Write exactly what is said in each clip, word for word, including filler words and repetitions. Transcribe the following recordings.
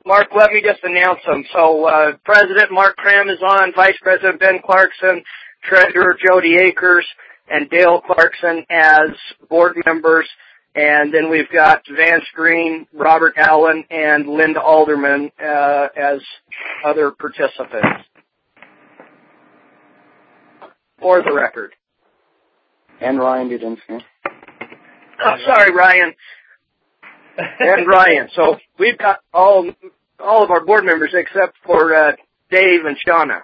Mark, let me just announce them. So, uh, President Mark Cram is on, Vice President Ben Clarkson, Treasurer Jody Akers, and Dale Clarkson as board members. And then we've got Vance Green, Robert Allen, and Linda Alderman uh, as other participants. For the record. And Ryan Dudinsky. Oh, sorry, Ryan. And Ryan. So we've got all all of our board members except for uh, Dave and Shauna.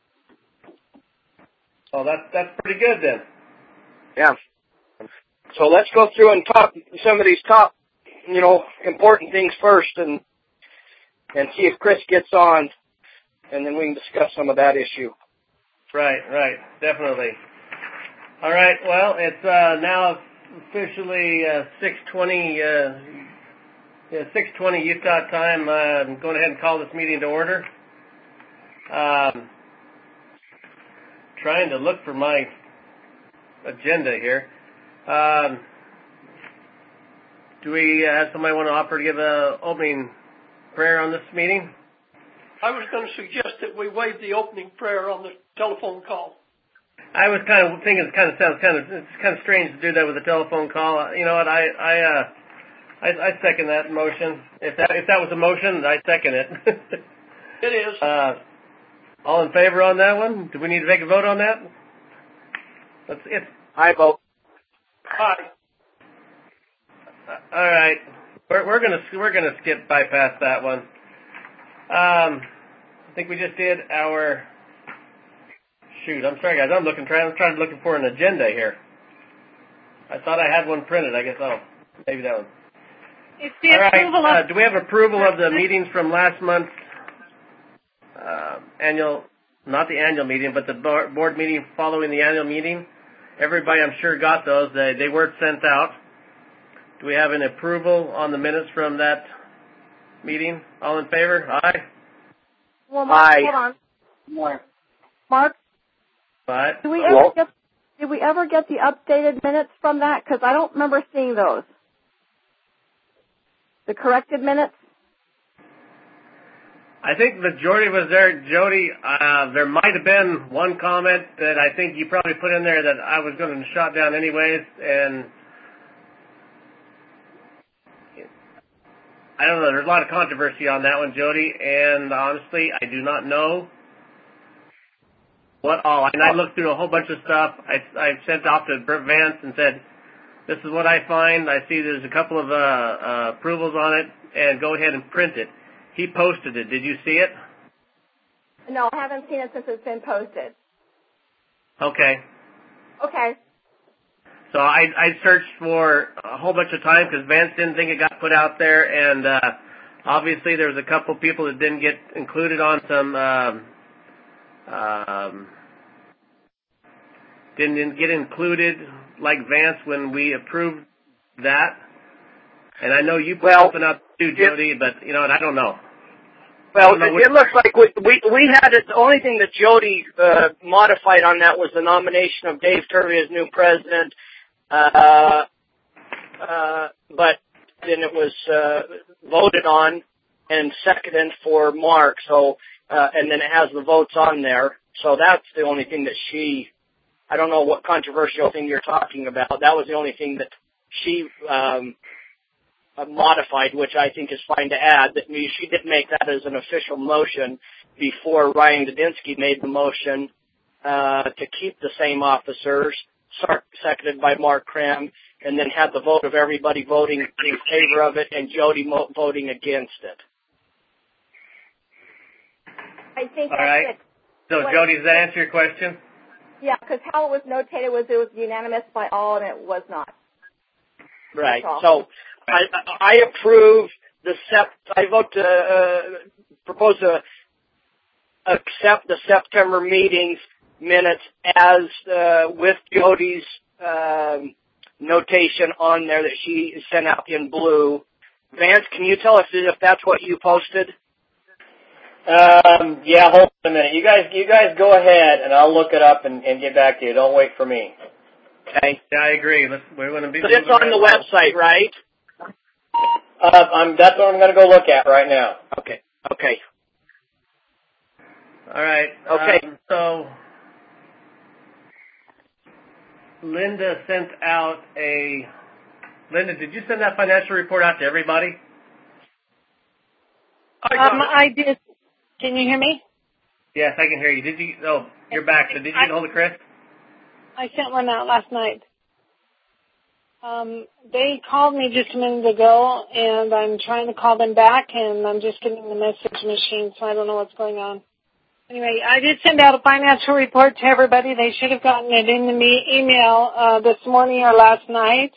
Oh, that's that's pretty good then. Yeah. So let's go through and talk some of these top, you know, important things first, and and see if Chris gets on, and then we can discuss some of that issue. Right, right, definitely. All right. Well, it's uh, now officially uh, six twenty. Uh, Yeah, six twenty Utah time. Uh, I'm going ahead and call this meeting to order. Um, trying to look for my agenda here. Um, do we uh, have somebody want to offer to give an opening prayer on this meeting? I was going to suggest that we waive the opening prayer on the telephone call. I was kind of thinking it kind of sounds kind of it's kind of strange to do that with a telephone call. You know what? I I. Uh, I, I second that motion. If that if that was a motion, I second it. It is. Uh, all in favor on that one? Do we need to make a vote on that? Let's. It's. I vote. Aye. Uh, all right. We're we're gonna we're gonna skip bypass that one. Um, I think we just did our. Shoot, I'm sorry guys. I'm looking trying I'm trying to looking for an agenda here. I thought I had one printed. I guess oh maybe that one. It's the All approval right. of... Uh, do we have approval of the meetings from last month's uh, annual, not the annual meeting, but the board meeting following the annual meeting? Everybody, I'm sure, got those. They, they were sent out. Do we have an approval on the minutes from that meeting? All in favor? Aye? Well, Mark, Aye. hold on. More. Mark, Aye. did we, ever get, did we ever get the updated minutes from that? Because I don't remember seeing those. The corrected minutes? I think the majority was there, Jody. Uh, there might have been one comment that I think you probably put in there that I was going to shut down anyways, and I don't know. There's a lot of controversy on that one, Jody, and honestly, I do not know what all. And I looked through a whole bunch of stuff. I, I sent off to Bert Vance and said, this is what I find. I see there's a couple of uh, uh, approvals on it, and go ahead and print it. He posted it. Did you see it? No, I haven't seen it since it's been posted. Okay. Okay. So I, I searched for a whole bunch of time because Vance didn't think it got put out there, and uh, obviously there was a couple people that didn't get included on some, um, um, didn't get included like Vance when we approved that. And I know you put Well, something up too, Jody, but you know what? I don't know. Well, don't know it, which... it looks like we, we we had it. The only thing that Jody uh, modified on that was the nomination of Dave Turvey as new president. Uh, uh, but then it was uh, voted on and seconded for Mark. So, uh, and then it has the votes on there. So that's the only thing that she. I don't know what controversial thing you're talking about. That was the only thing that she um, modified, which I think is fine to add. That she did make that as an official motion before Ryan Dudinsky made the motion uh, to keep the same officers, seconded by Mark Cram, and then had the vote of everybody voting in favor of it and Jody mo- voting against it. I think All that's right. it. So, What- Jody, does that answer your question? Yeah, because how it was notated was it was unanimous by all, and it was not. Right. That's So all. I, I approve the sep. I vote to uh, propose to accept the September meetings minutes as uh, with Jody's um, notation on there that she sent out in blue. Vance, can you tell us if that's what you posted? Um, yeah, hold on a minute. You guys, you guys go ahead, and I'll look it up and, and get back to you. Don't wait for me. Okay. Yeah, I agree. Let's, we're going to be. But it's on the website, right? Uh, I'm, that's what I'm going to go look at right now. Okay. Okay. All right. Okay. Um, so Linda sent out a. Linda, did you send that financial report out to everybody? I got Um, it. I did. Can you hear me? Yes, I can hear you. Did you? Oh, you're back. So did you get hold of Chris? I sent one out last night. Um, they called me just a minute ago, and I'm trying to call them back, and I'm just getting the message machine, so I don't know what's going on. Anyway, I did send out a financial report to everybody. They should have gotten it in the me- email uh, this morning or last night.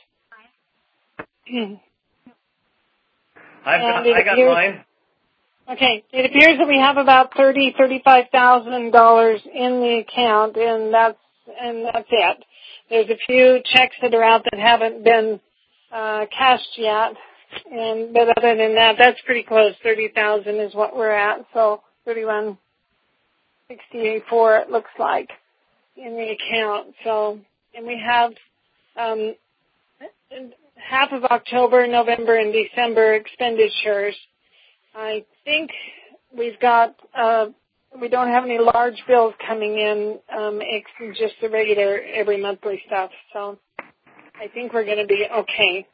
I've got, And it I got appears- mine. Okay, it appears that we have about thirty, thirty-five thousand dollars in the account, and that's and that's it. There's a few checks that are out that haven't been uh, cashed yet, and but other than that, that's pretty close. Thirty thousand is what we're at, so thirty-one sixty-eight four it looks like in the account. So, and we have um, half of October, November, and December expenditures. I think we've got, uh, we don't have any large bills coming in, um, it's just the regular every monthly stuff. So I think we're going to be okay.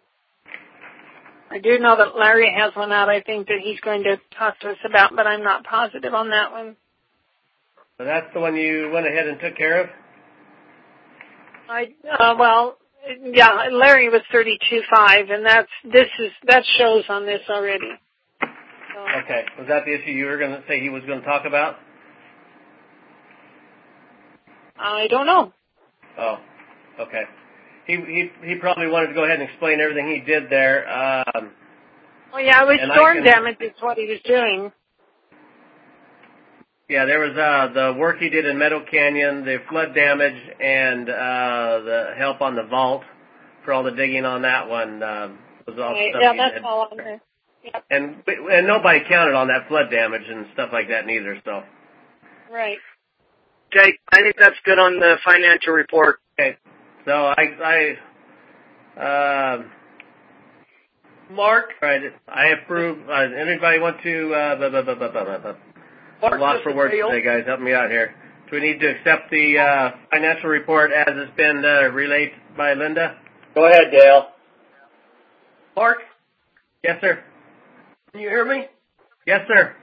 I do know that Larry has one out, I think, that he's going to talk to us about, but I'm not positive on that one. So that's the one you went ahead and took care of? I, uh, well, yeah, Larry was thirty-two five, and that's, this is, that shows on this already. Okay. Was that the issue you were going to say he was going to talk about? I don't know. Oh, okay. He he he probably wanted to go ahead and explain everything he did there. Um, well, yeah, it was and storm can, damage is what he was doing. Yeah, there was uh, the work he did in Meadow Canyon, the flood damage, and uh, the help on the vault for all the digging on that one. Um, was all Right. stuff Yeah, he that's did. all on there. Yep. And and nobody counted on that flood damage and stuff like that neither. So. Right. Okay, I think that's good on the financial report. Okay. So I I uh, Mark? right, I approve. Uh, anybody want to? Uh, blah, blah, blah, blah, blah, blah. Mark, I'm lost this for is words Dale. today, guys. Help me out here. Do we need to accept the uh, financial report as it's been uh, relayed by Linda? Go ahead, Dale. Mark, Yes, sir. can you hear me? Yes, sir.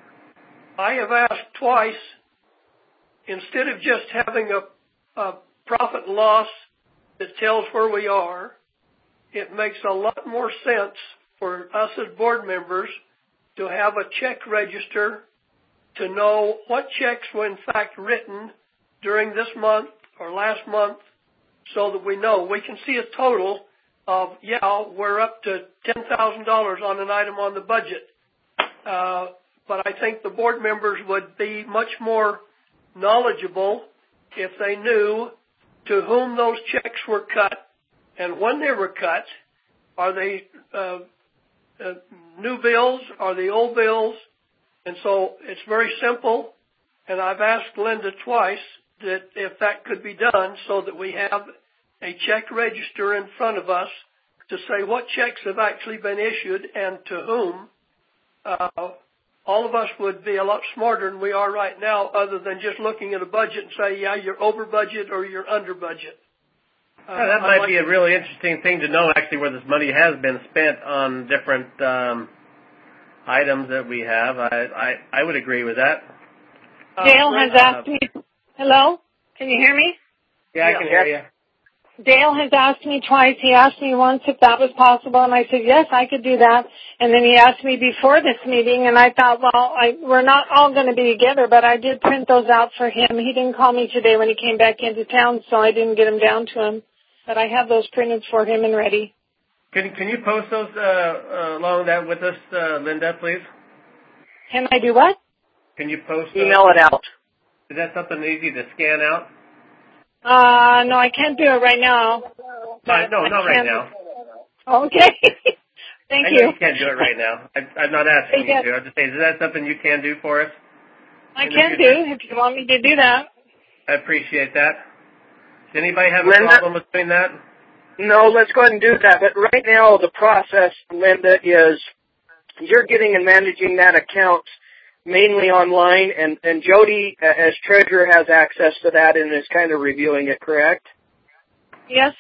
I have asked twice, instead of just having a, a profit and loss that tells where we are, it makes a lot more sense for us as board members to have a check register to know what checks were in fact written during this month or last month so that we know. We can see a total of, yeah, we're up to ten thousand dollars on an item on the budget. Uh, but I think the board members would be much more knowledgeable if they knew to whom those checks were cut and when they were cut. Are they uh, uh, new bills? Are they old bills? And so it's very simple, and I've asked Linda twice that if that could be done so that we have a check register in front of us to say what checks have actually been issued and to whom. Uh, all of us would be a lot smarter than we are right now, other than just looking at a budget and say, yeah, you're over budget or you're under budget. Uh, Yeah, that might like be a really interesting thing to know, actually, where this money has been spent on different um, items that we have. I, I, I would agree with that. uh, Dale has asked me, hello? Can you hear me? Yeah, I can hear you. Dale has asked me twice. He asked me once if that was possible, and I said, yes, I could do that. And then he asked me before this meeting, and I thought, well, I, we're not all going to be together, but I did print those out for him. He didn't call me today when he came back into town, so I didn't get them down to him. But I have those printed for him and ready. Can Can you post those uh, uh, along that with us, uh, Linda, please? Can I do what? Can you post those? Email it out. Is that something easy to scan out? Uh, no, I can't do it right now. Uh, no, I not right can- now. Okay. Thank I you. know you can't do it right now. I, I'm not asking you Yes. to. I'm just saying, is that something you can do for us? I in the can do, future? if you want me to do that. I appreciate that. Does anybody have a Linda? problem with doing that? No, let's go ahead and do that. But right now, the process, Linda, is you're getting and managing that account mainly online, and, and Jody, as treasurer, has access to that and is kind of reviewing it, correct? Yes.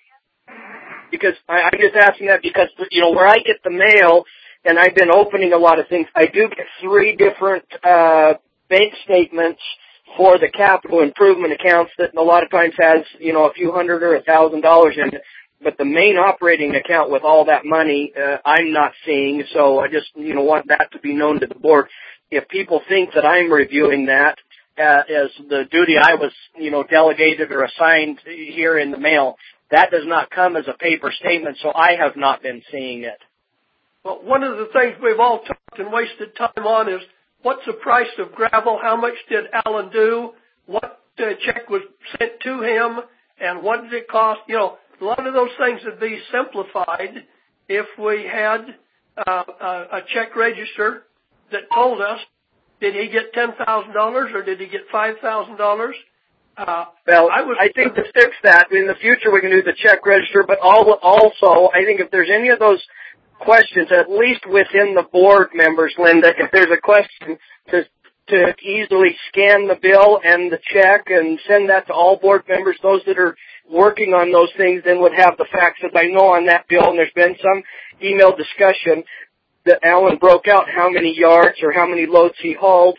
Because I, I'm just asking that because, you know, where I get the mail, and I've been opening a lot of things, I do get three different uh, bank statements for the capital improvement accounts that a lot of times has, you know, a few hundred or a thousand dollars in it. But the main operating account with all that money, uh, I'm not seeing. So I just, you know, want that to be known to the board. If people think that I'm reviewing that uh, as the duty I was, you know, delegated or assigned here in the mail, that does not come as a paper statement. So I have not been seeing it. Well, one of the things we've all talked and wasted time on is what's the price of gravel? How much did Alan do? What uh, check was sent to him? And what did it cost? You know, a lot of those things would be simplified if we had uh, a, a check register that told us, did he get ten thousand dollars or did he get five thousand dollars? Uh, well, I, was, I think to fix that, in the future we can do the check register, but all, also I think if there's any of those questions, at least within the board members, Linda, if there's a question to to easily scan the bill and the check and send that to all board members, those that are working on those things then would have the facts. As I know on that bill, and there's been some email discussion that Alan broke out how many yards or how many loads he hauled.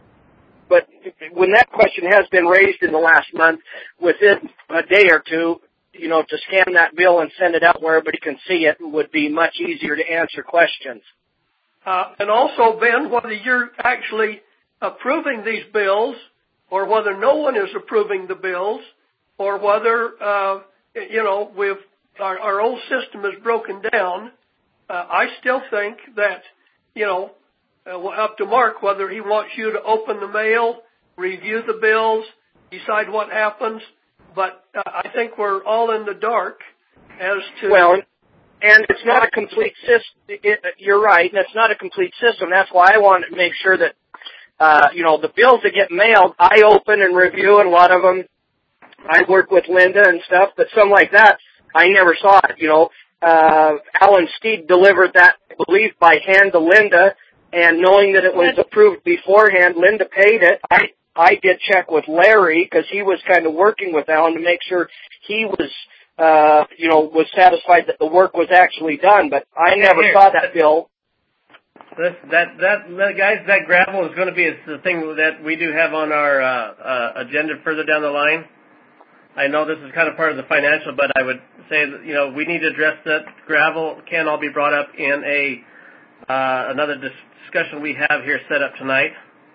But when that question has been raised in the last month, within a day or two, you know, to scan that bill and send it out where everybody can see it would be much easier to answer questions. Uh, and also, Ben, whether you're actually approving these bills or whether no one is approving the bills or whether, uh, you know, we've, our, our old system is broken down, uh, I still think that, you know, uh, up to Mark whether he wants you to open the mail, review the bills, decide what happens. But uh, I think we're all in the dark as to... Well, and it's not a complete system. It, you're right, and it's not a complete system. That's why I want to make sure that, uh, you know, the bills that get mailed, I open and review, and a lot of them I work with Linda and stuff, but some like that, I never saw it, you know. Uh, Alan Steed delivered that, I believe, by hand to Linda, and knowing that it was approved beforehand, Linda paid it. I I did check with Larry because he was kind of working with Alan to make sure he was, uh, you know, was satisfied that the work was actually done. But I never Here, saw that bill. That, that, that, that, guys, that gravel is going to be the thing that we do have on our uh, uh, agenda further down the line. I know this is kind of part of the financial, but I would say that, you know, we need to address that gravel can all be brought up in a uh, another discussion we have here set up tonight.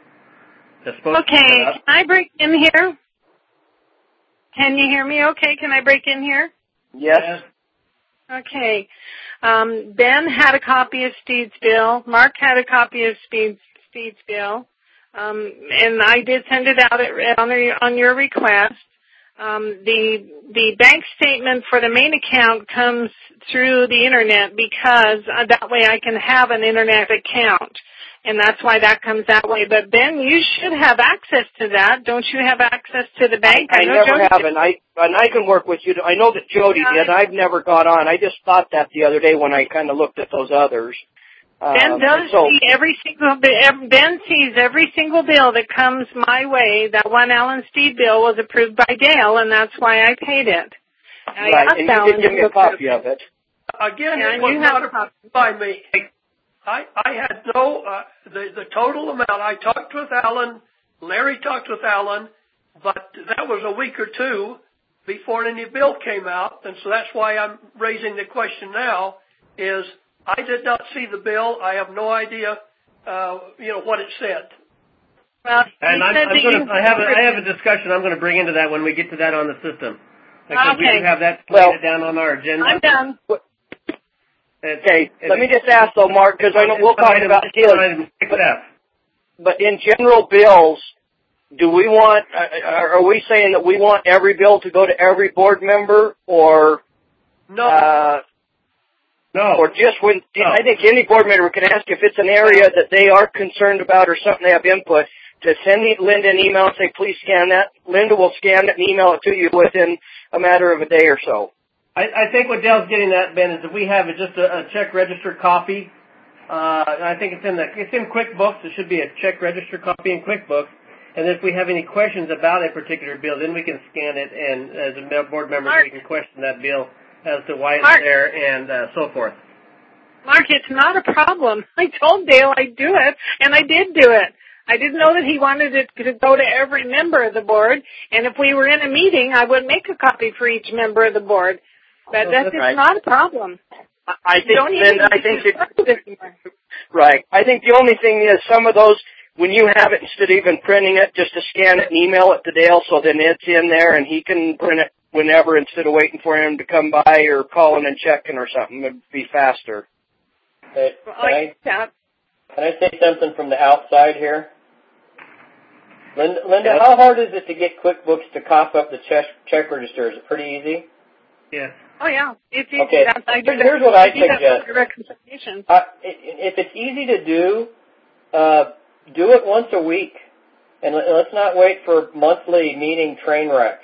Okay, can I break in here? Can you hear me okay? Can I break in here? Yes. Okay. Um, Ben had a copy of Steed's bill. Mark had a copy of Steed's, Steed's bill. Um, and I did send it out at, on, the, on your request. Um, the the bank statement for the main account comes through the Internet because uh, that way I can have an Internet account. And that's why that comes that way. But, Ben, you should have access to that. Don't you have access to the bank? I, I never Jody have, and I, and I can work with you. I know that Jody yeah. did. I've never got on. I just thought that the other day when I kind of looked at those others. Ben um, does so, see every single Ben sees every single bill that comes my way. That one Alan Steed bill was approved by Dale, and that's why I paid it. I right, and you did give me a copy of it. Again, yeah, it was not approved by me. I, I had no, uh, the, the total amount, I talked with Alan, Larry talked with Alan, but that was a week or two before any bill came out, and so that's why I'm raising the question now, is I did not see the bill. I have no idea, uh, you know, what it said. Well, and I'm, I'm gonna, I have a, I have a discussion I'm going to bring into that when we get to that on the system. Because okay. we do have that well, down on our agenda. I'm done. It's, okay, it's, let me just ask though, Mark, because I know we'll talk about deals. But, but in general bills, do we want? Uh, are we saying that we want every bill to go to every board member, or no, uh, no, or just when? No. I think any board member can ask if it's an area that they are concerned about or something they have input. To send Linda an email and say, please scan that. Linda will scan it and email it to you within a matter of a day or so. I, I think what Dale's getting at, Ben, is if we have just a, a check register copy, uh, and I think it's in the it's in QuickBooks. It should be a check register copy in QuickBooks. And if we have any questions about a particular bill, then we can scan it, and as a board member, Mark, we can question that bill as to why it's Mark, there and uh, so forth. Mark, it's not a problem. I told Dale I'd do it, and I did do it. I didn't know that he wanted it to go to every member of the board, and if we were in a meeting, I would make a copy for each member of the board. But Oh, that's that's just right. not a problem. I think, Don't then even I think it, it, right. I think the only thing is some of those, when you have it, instead of even printing it, just to scan it and email it to Dale, so then it's in there and he can print it whenever instead of waiting for him to come by or calling and checking or something. It'd be faster. Hey, can, I, that. can I say something from the outside here? Linda, Linda Yes. how hard is it to get QuickBooks to cough up the check, check register? Is it pretty easy? Yes. Oh, yeah. It's easy. Okay. That's, I do that. Here's what I do that suggest. for reconciliation. Uh, if it's easy to do, uh, do it once a week. And let's not wait for monthly meeting train wrecks.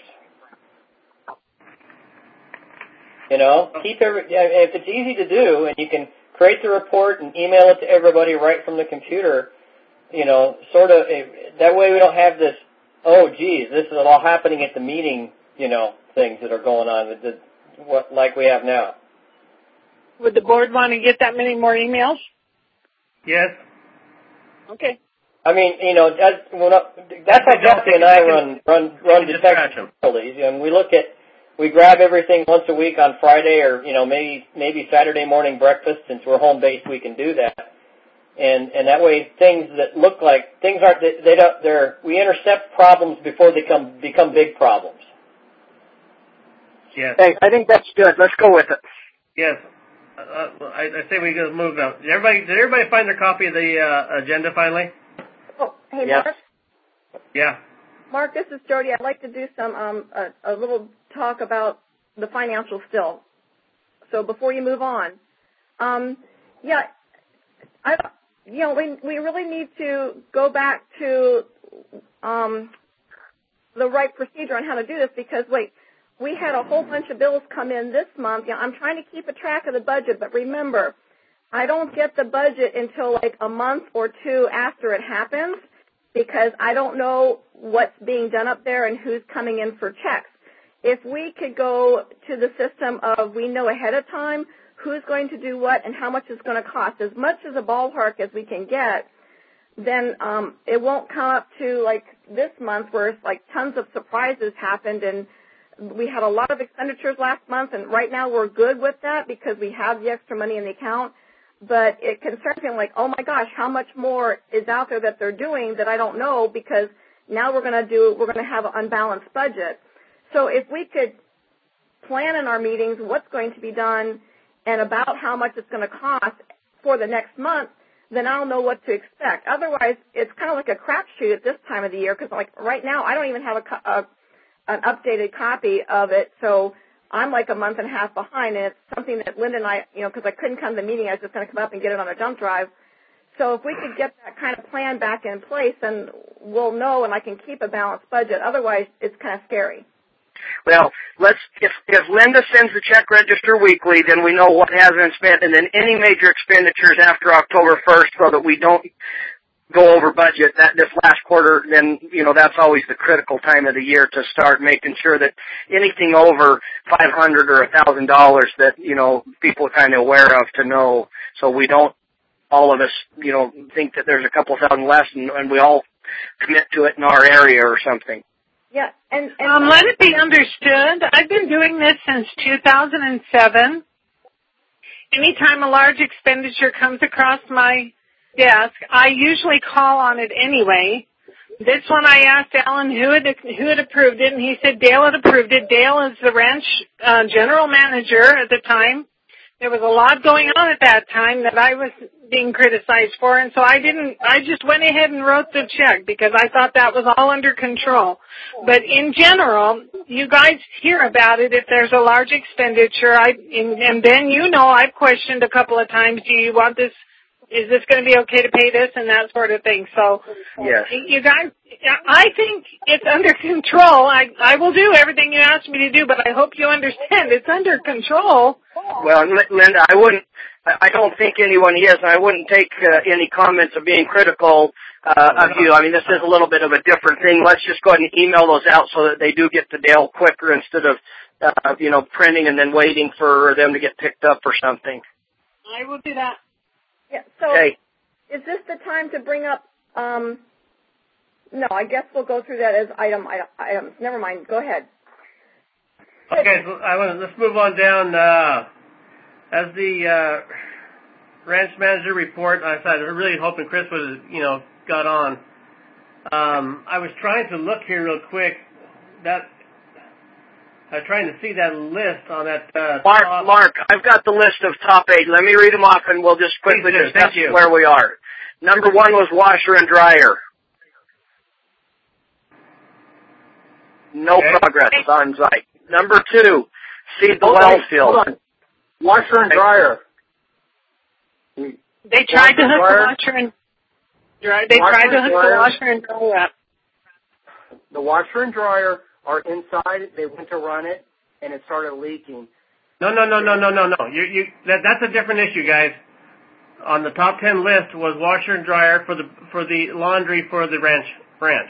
You know, keep every, if it's easy to do and you can create the report and email it to everybody right from the computer, you know, sort of, that way we don't have this, oh, geez, this is all happening at the meeting, you know, things that are going on with the, what, like we have now. Would the board want to get that many more emails? Yes. Okay. I mean, you know, that's, that's how Jesse and I run run run detective facilities. And we look at, we grab everything once a week on Friday, or you know, maybe maybe Saturday morning breakfast. Since we're home based, we can do that. And and that way, things that look like things aren't they, they don't they're we intercept problems before they come become big problems. Yes. Hey, I think that's good. Let's go with it. Yes. Uh, I, I say we go move now. Did everybody did everybody find their copy of the uh, agenda finally? Oh, hey, Yes. Mark. Yeah. Mark, this is Jody. I'd like to do some um, a, a little talk about the financials still. So before you move on, um, yeah, I you know we we really need to go back to um, the right procedure on how to do this because wait, we had a whole bunch of bills come in this month. You know, I'm trying to keep a track of the budget, but remember, I don't get the budget until like a month or two after it happens because I don't know what's being done up there and who's coming in for checks. If we could go to the system of we know ahead of time who's going to do what and how much it's going to cost, as much as a ballpark as we can get, then um, it won't come up to like this month where it's like tons of surprises happened and we had a lot of expenditures last month, and right now we're good with that because we have the extra money in the account. But it concerns me, like, oh, my gosh, how much more is out there that they're doing that I don't know because now we're going to do, we're going to have an unbalanced budget. So if we could plan in our meetings what's going to be done and about how much it's going to cost for the next month, then I'll know what to expect. Otherwise, it's kind of like a crapshoot at this time of the year because, like, right now I don't even have a, a an updated copy of it, so I'm like a month and a half behind, and it's something that Linda and I, you know, because I couldn't come to the meeting, I was just going to come up and get it on a dump drive. So if we could get that kind of plan back in place, then we'll know and I can keep a balanced budget. Otherwise, it's kind of scary. Well, let's if if Linda sends the check register weekly, then we know what has been spent, and then any major expenditures after October first, so that we don't go over budget that this last quarter. Then you know that's always the critical time of the year to start making sure that anything over five hundred or a thousand dollars that you know people are kind of aware of to know, so we don't all of us you know think that there's a couple thousand less, and, and we all commit to it in our area or something. Yeah, and, and um, let it be understood, I've been doing this since two thousand seven. Anytime a large expenditure comes across my desk, I usually call on it anyway. This one I asked Alan who had, who had approved it, and he said Dale had approved it. Dale is the ranch uh, general manager at the time. There was a lot going on at that time that I was being criticized for, and so I didn't, I just went ahead and wrote the check because I thought that was all under control. But in general, you guys hear about it if there's a large expenditure. I, and, and then you know I've questioned a couple of times, do you want this is this going to be okay to pay this and that sort of thing. So, yes. you guys, I think it's under control. I I will do everything you asked me to do, but I hope you understand it's under control. Well, Linda, I wouldn't. I don't think anyone is, and I wouldn't take uh, any comments of being critical uh, of you. I mean, this is a little bit of a different thing. Let's just go ahead and email those out so that they do get to Dale quicker instead of, uh, you know, printing and then waiting for them to get picked up or something. I will do that. Yeah. So, okay. Is this the time to bring up? Um, no, I guess we'll go through that as item items. Never mind. Go ahead. Okay, so I want to, let's move on down. Uh, as the uh, ranch manager report, I was really hoping Chris would have, you know, got on. Um, I was trying to look here real quick. That I was trying to see that list on that. Uh, Mark, top. Mark, I've got the list of top eight. Let me read them off, and we'll just quickly Please do. discuss Thank you. where we are. Number one was washer and dryer. No okay. progress on site. Number two, seed the Hold well on, field. Hold on. Washer and dryer. They tried to hook the washer and dry. They washer tried to hook dryer. the washer and dryer up. The washer and dryer are inside. They went to run it, and it started leaking. No, no, no, no, no, no, no. You, you, that, that's a different issue, guys. On the top ten list was washer and dryer for the for the laundry for the ranch ranch.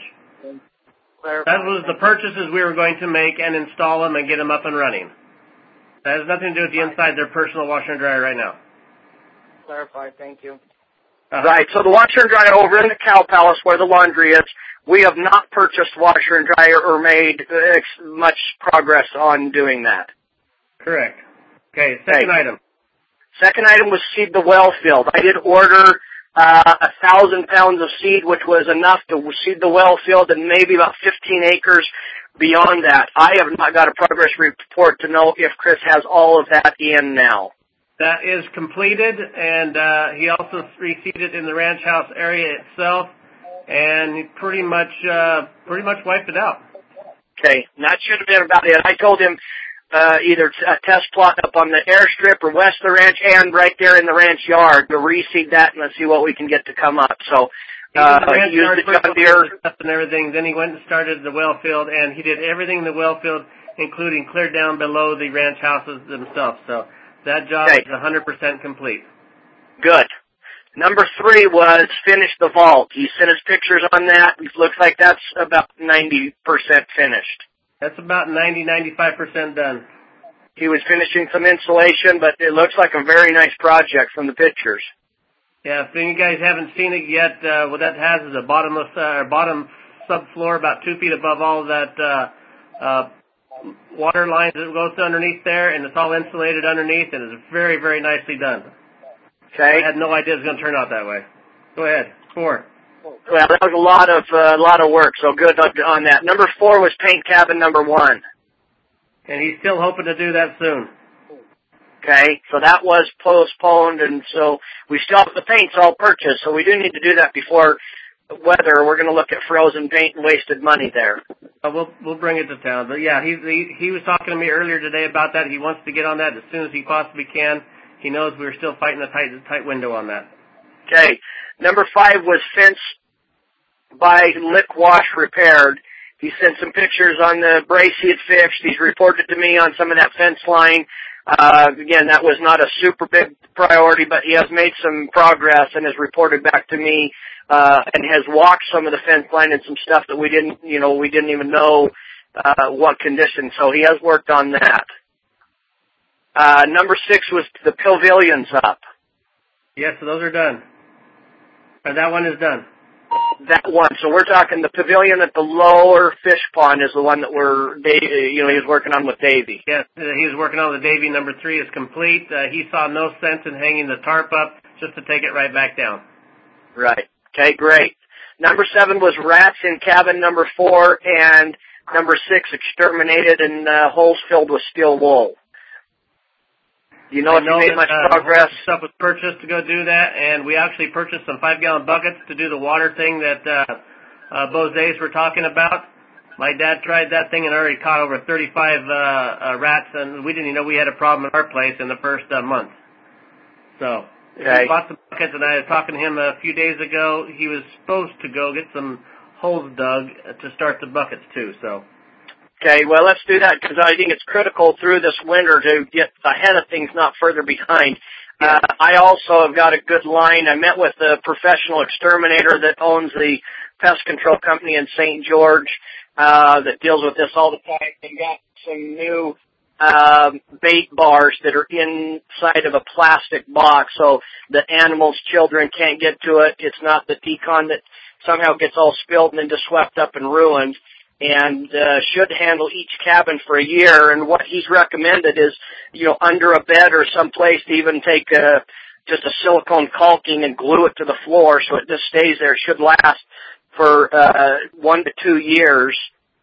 Clarify. That was the purchases we were going to make and install them and get them up and running. That has nothing to do with the inside of their personal washer and dryer right now. Clarify. Thank you. Uh-huh. Right, so the washer and dryer over in the Cow Palace where the laundry is, we have not purchased washer and dryer or made uh, much progress on doing that. Correct. Okay, second okay. item. Second item was seed the well field. I did order uh, a thousand pounds of seed, which was enough to seed the well field and maybe about fifteen acres beyond that. I have not got a progress report to know if Chris has all of that in now. That is completed, and uh, he also reseeded in the ranch house area itself, and he pretty much uh, pretty much wiped it out. Okay, and that should have been about it. I told him uh, either t- a test plot up on the airstrip or west of the ranch and right there in the ranch yard to reseed that and let's see what we can get to come up. So uh, he use the John Deere stuff and everything. Then he went and started the well field, and he did everything in the well field, including clear down below the ranch houses themselves. So that job okay. is one hundred percent complete. Good. Number three was finish the vault. He sent us pictures on that. It looks like that's about ninety percent finished. That's about ninety, ninety-five percent done. He was finishing some insulation, but it looks like a very nice project from the pictures. Yeah, if you guys haven't seen it yet, uh, what that has is a bottomless, uh, bottom subfloor about two feet above all of that uh, uh, water lines that goes underneath there, and it's all insulated underneath, and it's very, very nicely done. Okay. I had no idea it was going to turn out that way. Go ahead. Four. Well, that was a lot of a uh, lot of work, so good on, on that. Number four was paint cabin number one. And he's still hoping to do that soon. Okay, so that was postponed, and so we still have the paints all purchased, so we do need to do that before weather. We're going to look at frozen paint and wasted money there. Uh, we'll we'll bring it to town. But yeah, he, he he was talking to me earlier today about that. He wants to get on that as soon as he possibly can. He knows we're still fighting a tight tight window on that. Okay, number five was fence by Lick Wash repaired. He sent some pictures on the brace he had fixed. He's reported to me on some of that fence line. Uh, again, that was not a super big priority, but he has made some progress and has reported back to me, uh, and has walked some of the fence line and some stuff that we didn't, you know, we didn't even know, uh, what condition. So he has worked on that. Uh, number six was the pavilions up. Yes, so those are done. And that one is done. That one. So we're talking the pavilion at the lower fish pond is the one that we're, you know, he's working on with Davey. Yes, he was working on the Davey. Number three is complete. Uh, he saw no sense in hanging the tarp up just to take it right back down. Right. Okay, great. Number seven was rats in cabin number four, and number six exterminated and uh, holes filled with steel wool. Do you know I if you made that, much uh, progress? Stuff was purchased to go do that, and we actually purchased some five-gallon buckets to do the water thing that uh, uh, Boze's were talking about. My dad tried that thing and already caught over thirty-five uh, uh, rats, and we didn't even know we had a problem in our place in the first uh, month. So Okay. He bought the buckets, and I was talking to him a few days ago. He was supposed to go get some holes dug to start the buckets, too, so. Okay, well, let's do that because I think it's critical through this winter to get ahead of things, not further behind. Yeah. Uh, I also have got a good line. I met with the professional exterminator that owns the pest control company in Saint George uh, that deals with this all the time. They got some new um, bait bars that are inside of a plastic box so the animals, children can't get to it. It's not the decon that somehow gets all spilled and then just swept up and ruined. And uh, should handle each cabin for a year. And what he's recommended is, you know, under a bed or someplace to even take a, just a silicone caulking and glue it to the floor so it just stays there. It should last for uh, one to two years.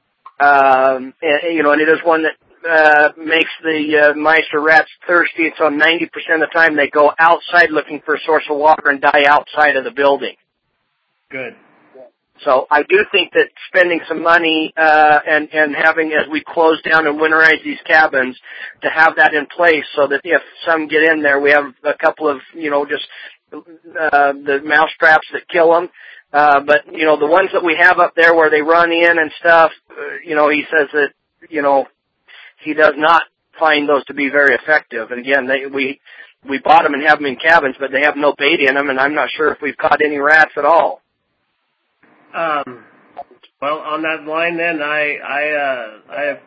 Um, and, you know, and it is one that uh, makes the uh, mice or rats thirsty. And so ninety percent of the time they go outside looking for a source of water and die outside of the building. Good. So I do think that spending some money uh, and, and having, as we close down and winterize these cabins, to have that in place so that if some get in there, we have a couple of, you know, just uh, the mouse traps that kill them. Uh, but, you know, the ones that we have up there where they run in and stuff, uh, you know, he says that, you know, he does not find those to be very effective. And, again, they, we we bought them and have them in cabins, but they have no bait in them, and I'm not sure if we've caught any rats at all. Um, well, on that line, then I I uh, I have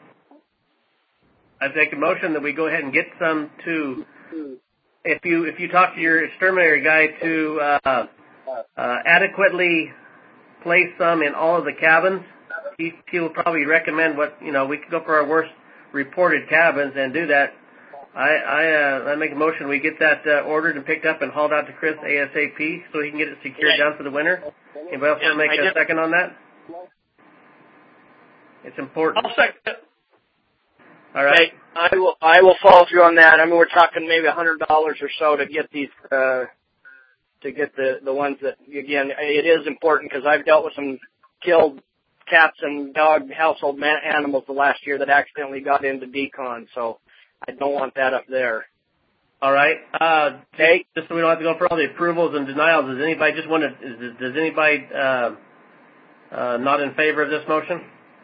I take a motion that we go ahead and get some to. If you if you talk to your exterminator guy to uh, uh, adequately place some in all of the cabins, he he will probably recommend what you know. We could go for our worst reported cabins and do that. I I, uh, I make a motion we get that uh, ordered and picked up and hauled out to Chris ASAP so he can get it secured down for the winter. Anybody else want to make I a did. second on that? It's important. I'll second it. All right. Okay. I will. I will follow through on that. I mean, we're talking maybe a hundred dollars or so to get these, uh, to get the the ones that again. It is important because I've dealt with some killed cats and dog household man- animals the last year that accidentally got into decon. So I don't want that up there. All right. Uh, okay. Just so we don't have to go for all the approvals and denials, does anybody just want to, is, does anybody uh, uh, not in favor of this motion?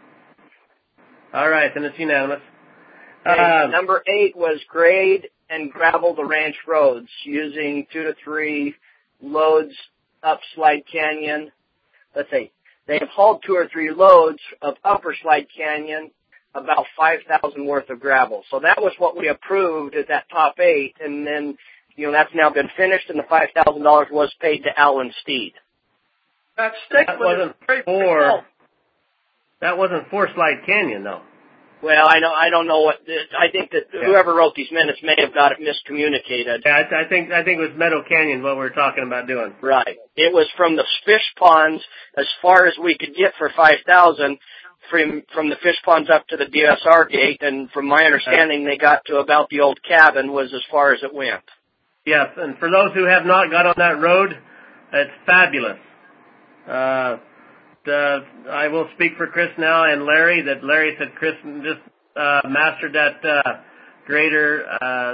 All right, then it's unanimous. Okay. Uh, Number eight was grade and gravel the ranch roads using two to three loads up Slide Canyon. Let's see. They have hauled two or three loads of upper Slide Canyon, about five thousand worth of gravel. So that was what we approved at that top eight, and then, you know, that's now been finished, and the five thousand dollars was paid to Alan Steed. That statement wasn't for, that wasn't for Slide Canyon, though. Well, I know I don't know what I think that yeah. whoever wrote these minutes may have got it miscommunicated. Yeah, I, I think I think it was Meadow Canyon what we were talking about doing. Right. It was from the fish ponds as far as we could get for five thousand. From from the fish ponds up to the D S R gate, and from my understanding, they got to about the old cabin was as far as it went. Yes, and for those who have not got on that road, it's fabulous. Uh, the, I will speak for Chris now and Larry. That Larry said Chris just uh, mastered that uh, grader uh,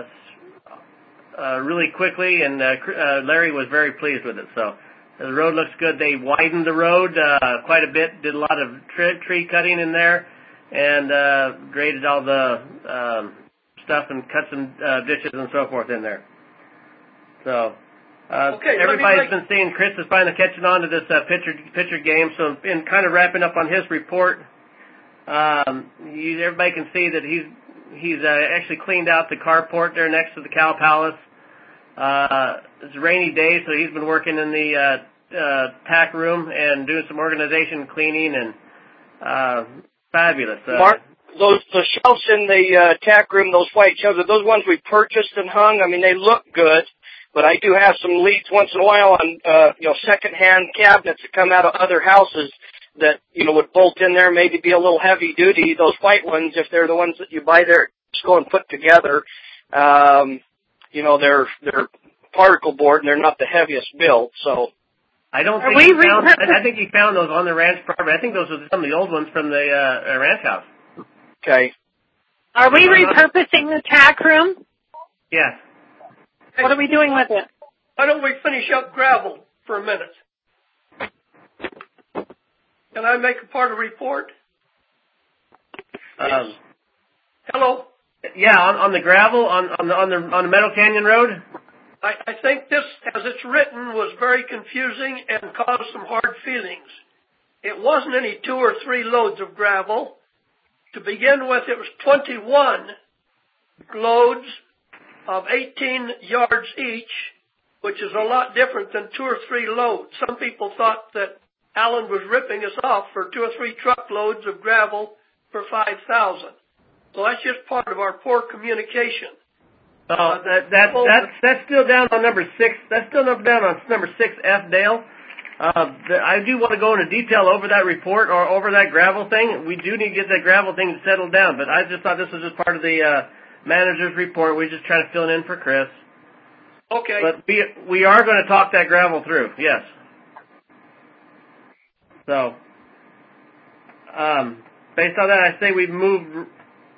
uh, really quickly, and uh, uh, Larry was very pleased with it. So. The road looks good. They widened the road uh, quite a bit, did a lot of tree, tree cutting in there, and uh, graded all the um, stuff and cut some uh, ditches and so forth in there. So uh, okay, everybody's been seeing Chris is finally catching on to this uh, pitcher, pitcher game. So in kind of wrapping up on his report, um, you, everybody can see that he's, he's uh, actually cleaned out the carport there next to the Cow Palace. Uh, it's a rainy day, so he's been working in the uh, uh, tack room and doing some organization cleaning and uh, fabulous. Uh, Mark, those the shelves in the uh, tack room, those white shelves, are those ones we purchased and hung? I mean, they look good, but I do have some leaks once in a while on uh, you know secondhand cabinets that come out of other houses that you know would bolt in there, maybe be a little heavy duty. Those white ones, if they're the ones that you buy there, just go and put together. Um, You know, they're they're particle board and they're not the heaviest built, so. I don't think he found, I think he found those on the ranch property. I think those are some of the old ones from the uh, ranch house. Okay. Are we repurposing the tack room? Yes. What are we doing with it? why don't we finish up gravel for a minute? Can I make a part of the report? Um, Hello? yeah, on, on the gravel, on, on the on the on the Meadow Canyon Road. I, I think this, as it's written, was very confusing and caused some hard feelings. It wasn't any two or three loads of gravel. To begin with, it was twenty-one loads of eighteen yards each, which is a lot different than two or three loads. Some people thought that Alan was ripping us off for two or three truckloads of gravel for five thousand. So that's just part of our poor communication. Oh, uh, that that that's that's still down on number six. That's still down on number six F, Dale. Uh, the, I do want to go into detail over that report or over that gravel thing. We do need to get that gravel thing settled down, but I just thought this was just part of the uh, manager's report. We're just trying to fill it in for Chris. Okay. But we we are going to talk that gravel through. Yes. So, um, based on that, I say we move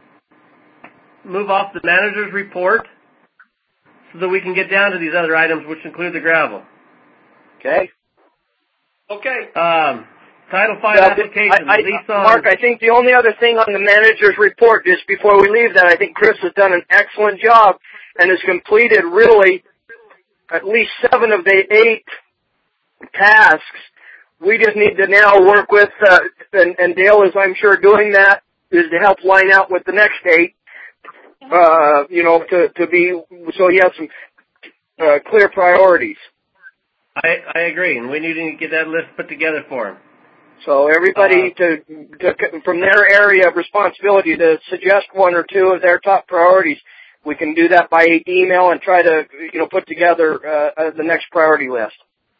move off the manager's report so that we can get down to these other items, which include the gravel. Okay. Okay. Um, Title five Well, application. I, I, Mark, I think the only other thing on the manager's report, just before we leave that, I think Chris has done an excellent job and has completed really at least seven of the eight tasks. We just need to now work with, uh, and, and Dale is, I'm sure, doing that, is to help line out with the next eight, uh, you know, to, to be, so he has some uh, clear priorities. I, I agree, and we need to get that list put together for him. So everybody uh, to, to, from their area of responsibility to suggest one or two of their top priorities. We can do that by email and try to, you know, put together uh, the next priority list.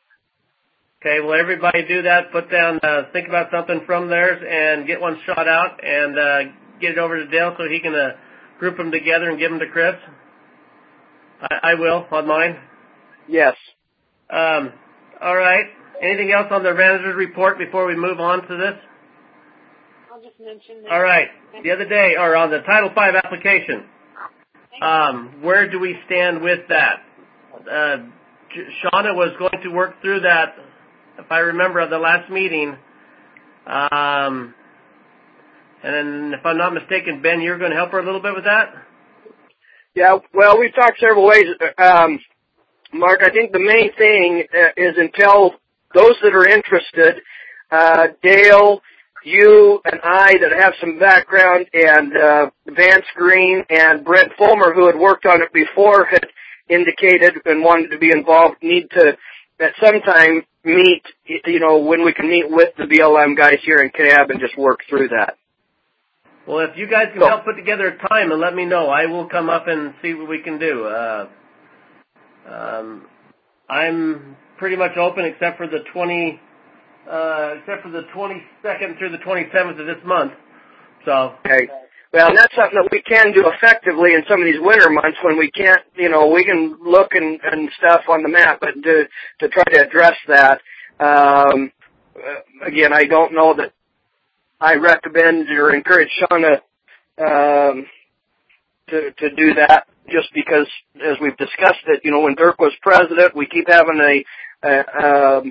Okay, well, everybody do that. Put down, uh, think about something from theirs and get one shot out and uh, get it over to Dale so he can uh, group them together and give them to Chris. I, I will on mine. Yes. Um, all right. Anything else on the manager's report before we move on to this? I'll just mention that. All right. The other day, or on the Title five application, um, where do we stand with that? Uh, Shauna was going to work through that, if I remember, at the last meeting. Um, and then, if I'm not mistaken, Ben, you're going to help her a little bit with that? Yeah, well, we've talked several ways. Um, Mark, I think the main thing uh, is until those that are interested, uh, Dale, you and I that have some background, and uh, Vance Green and Brent Fulmer, who had worked on it before, had indicated and wanted to be involved, need to at some time meet, you know, when we can meet with the B L M guys here in Cab and just work through that. Well, if you guys can so, help put together a time and let me know, I will come up and see what we can do. Uh, um, I'm pretty much open except for the twenty, uh, except for the twenty-second through the twenty-seventh of this month. So. Okay. Well, that's something that we can do effectively in some of these winter months when we can't, you know, we can look and, and stuff on the map, but to to try to address that. Um, again, I don't know that I recommend or encourage Shauna um, to to do that, just because, as we've discussed it, you know, when Dirk was president, we keep having a, a um,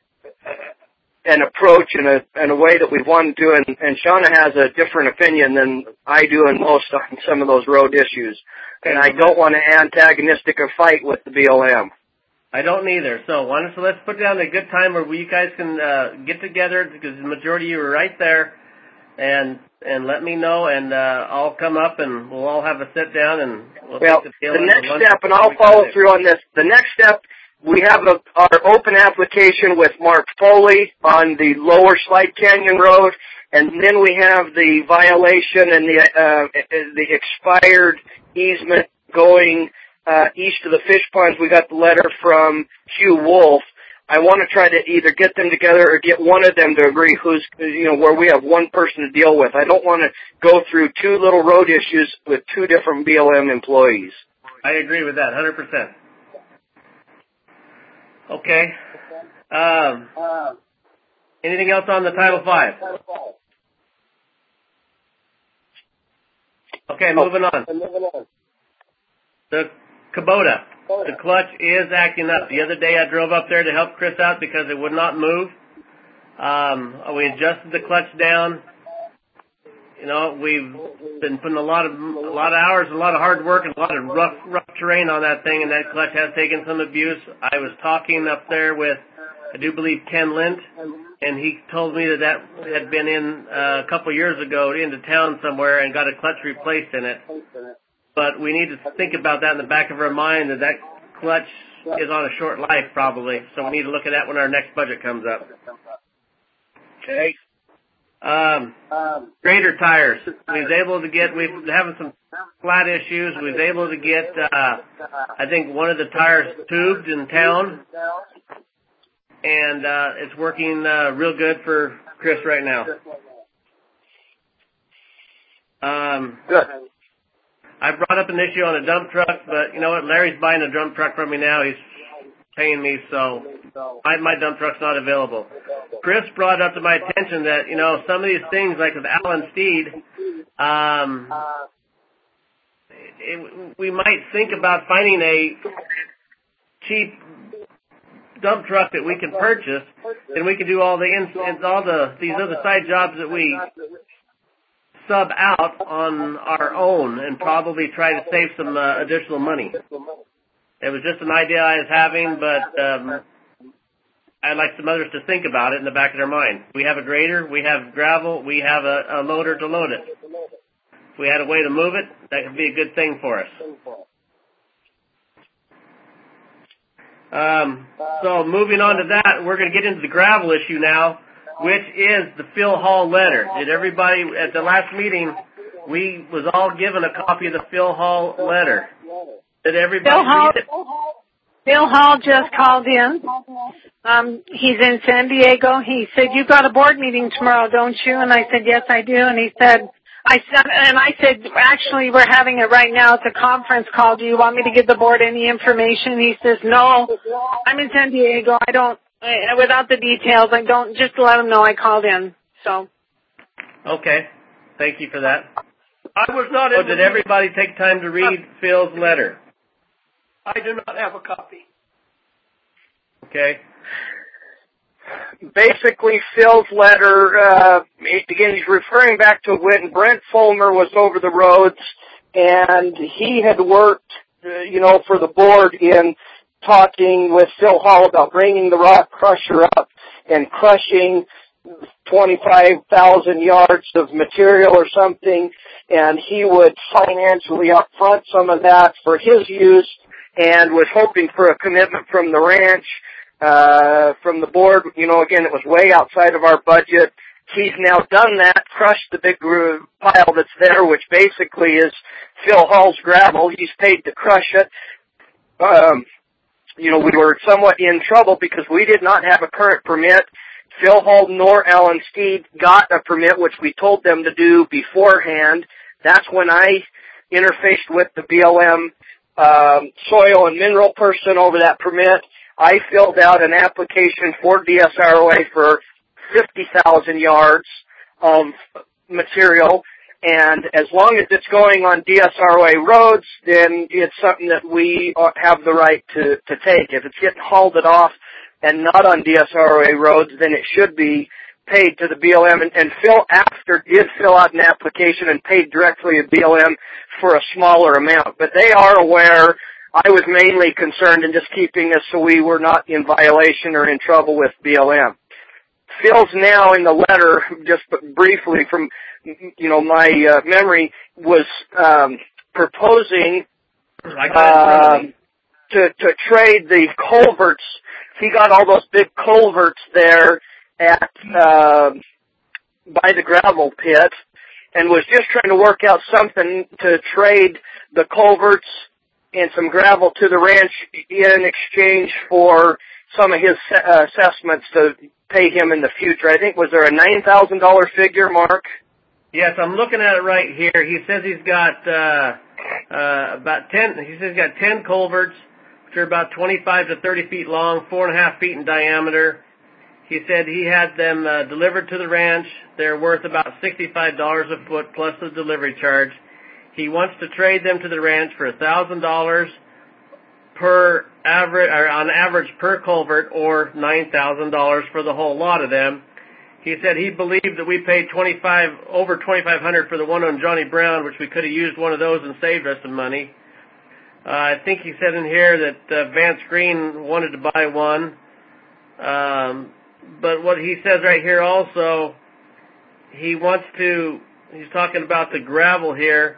an approach and a, and a way that we wanted to, and, and Shauna has a different opinion than I do and most on some of those road issues. And I don't want to antagonistic a fight with the B L M. I don't either. So why don't so let's put down a good time where we guys can uh, get together, because the majority of you are right there, and and let me know, and uh, I'll come up and we'll all have a sit down and we'll well, take the, the next step, and I'll follow through on this. The next step. We have a, our open application with Mark Foley on the lower Slide Canyon Road, and then we have the violation and the uh, the expired easement going uh, east of the fish ponds. We got the letter from Hugh Wolf. I want to try to either get them together or get one of them to agree who's, you know, where we have one person to deal with. I don't want to go through two little road issues with two different B L M employees. I agree with that, one hundred percent. Okay. Um, anything else on the Title five? Okay, moving on. The Kubota. the clutch is acting up. The other day I drove up there to help Chris out because it would not move. Um, we adjusted the clutch down. You know, we've been putting a lot of a lot of hours, a lot of hard work, and a lot of rough rough terrain on that thing, and that clutch has taken some abuse. I was talking up there with, I do believe, Ken Lint, and he told me that that had been in uh, a couple of years ago into town somewhere and got a clutch replaced in it. But we need to think about that in the back of our mind, that that clutch is on a short life probably, so we need to look at that when our next budget comes up. Okay. Um, grader tires. We was able to get, we were having some flat issues. We was able to get, uh, I think one of the tires tubed in town, and uh, it's working uh, real good for Chris right now. Um, Good. I brought up an issue on a dump truck, but you know what? Larry's buying a dump truck from me now. He's paying me, so my, my dump truck's not available. Chris brought up to my attention that, you know, some of these things, like with Allen Steed, um, it, we might think about finding a cheap dump truck that we can purchase, and we can do all the ins, all the these other side jobs that we sub out on our own, and probably try to save some uh, additional money. It was just an idea I was having, but um, I'd like some others to think about it in the back of their mind. We have a grader, we have gravel, we have a, a loader to load it. If we had a way to move it, that could be a good thing for us. Um, so moving on to that, we're going to get into the gravel issue now, which is the Phil Hall letter. Did everybody, at the last meeting, we was all given a copy of the Phil Hall letter. Did everybody Phil Hall, read it? Phil Hall just called in. Um, he's in San Diego. He said, "You got a board meeting tomorrow, don't you?" And I said, "Yes, I do." And he said, "I said," and I said, "Actually, we're having it right now. It's a conference call. Do you want me to give the board any information?" He says, "No, I'm in San Diego. I don't, uh, without the details. I don't. Just let him know I called in." So. Okay. Thank you for that. I was not So in did the everybody take time to read Phil's letter? I do not have a copy. Okay. Basically, Phil's letter, uh, again, he's referring back to when Brent Fulmer was over the roads, and he had worked, uh, you know, for the board in talking with Phil Hall about bringing the rock crusher up and crushing twenty-five thousand yards of material or something, and he would financially upfront some of that for his use, and was hoping for a commitment from the ranch, uh, from the board. You know, again, it was way outside of our budget. He's now done that, crushed the big pile that's there, which basically is Phil Hall's gravel. He's paid to crush it. Um, you know, we were somewhat in trouble because we did not have a current permit. Phil Hall nor Allen Steed got a permit, which we told them to do beforehand. That's when I interfaced with the B L M um, soil and mineral person over that permit. I filled out an application for D S R O A for fifty thousand yards of material, and as long as it's going on D S R O A roads, then it's something that we have the right to, to take. If it's getting hauled it off and not on D S R O A roads, then it should be paid to the B L M. And, and Phil, after, did fill out an application and paid directly to B L M for a smaller amount. But they are aware. I was mainly concerned in just keeping us so we were not in violation or in trouble with B L M. Phil's now in the letter, just briefly from, you know, my uh, memory, was um, proposing um, to, to trade the culverts. He got all those big culverts there at uh, by the gravel pit, and was just trying to work out something to trade the culverts and some gravel to the ranch in exchange for some of his uh, assessments to pay him in the future. I think, was there a nine thousand dollars figure, Mark? Yes, I'm looking at it right here. He says he's got uh, uh, about ten. He says he's got ten culverts, which are about twenty-five to thirty feet long, four and a half feet in diameter. He said he had them uh, delivered to the ranch. They're worth about sixty-five dollars a foot plus the delivery charge. He wants to trade them to the ranch for one thousand dollars per average, or on average per culvert, or nine thousand dollars for the whole lot of them. He said he believed that we paid twenty-five over twenty-five hundred for the one on Johnny Brown, which we could have used one of those and saved us some money. Uh, I think he said in here that uh, Vance Green wanted to buy one. Um, but what he says right here also, he wants to, he's talking about the gravel here.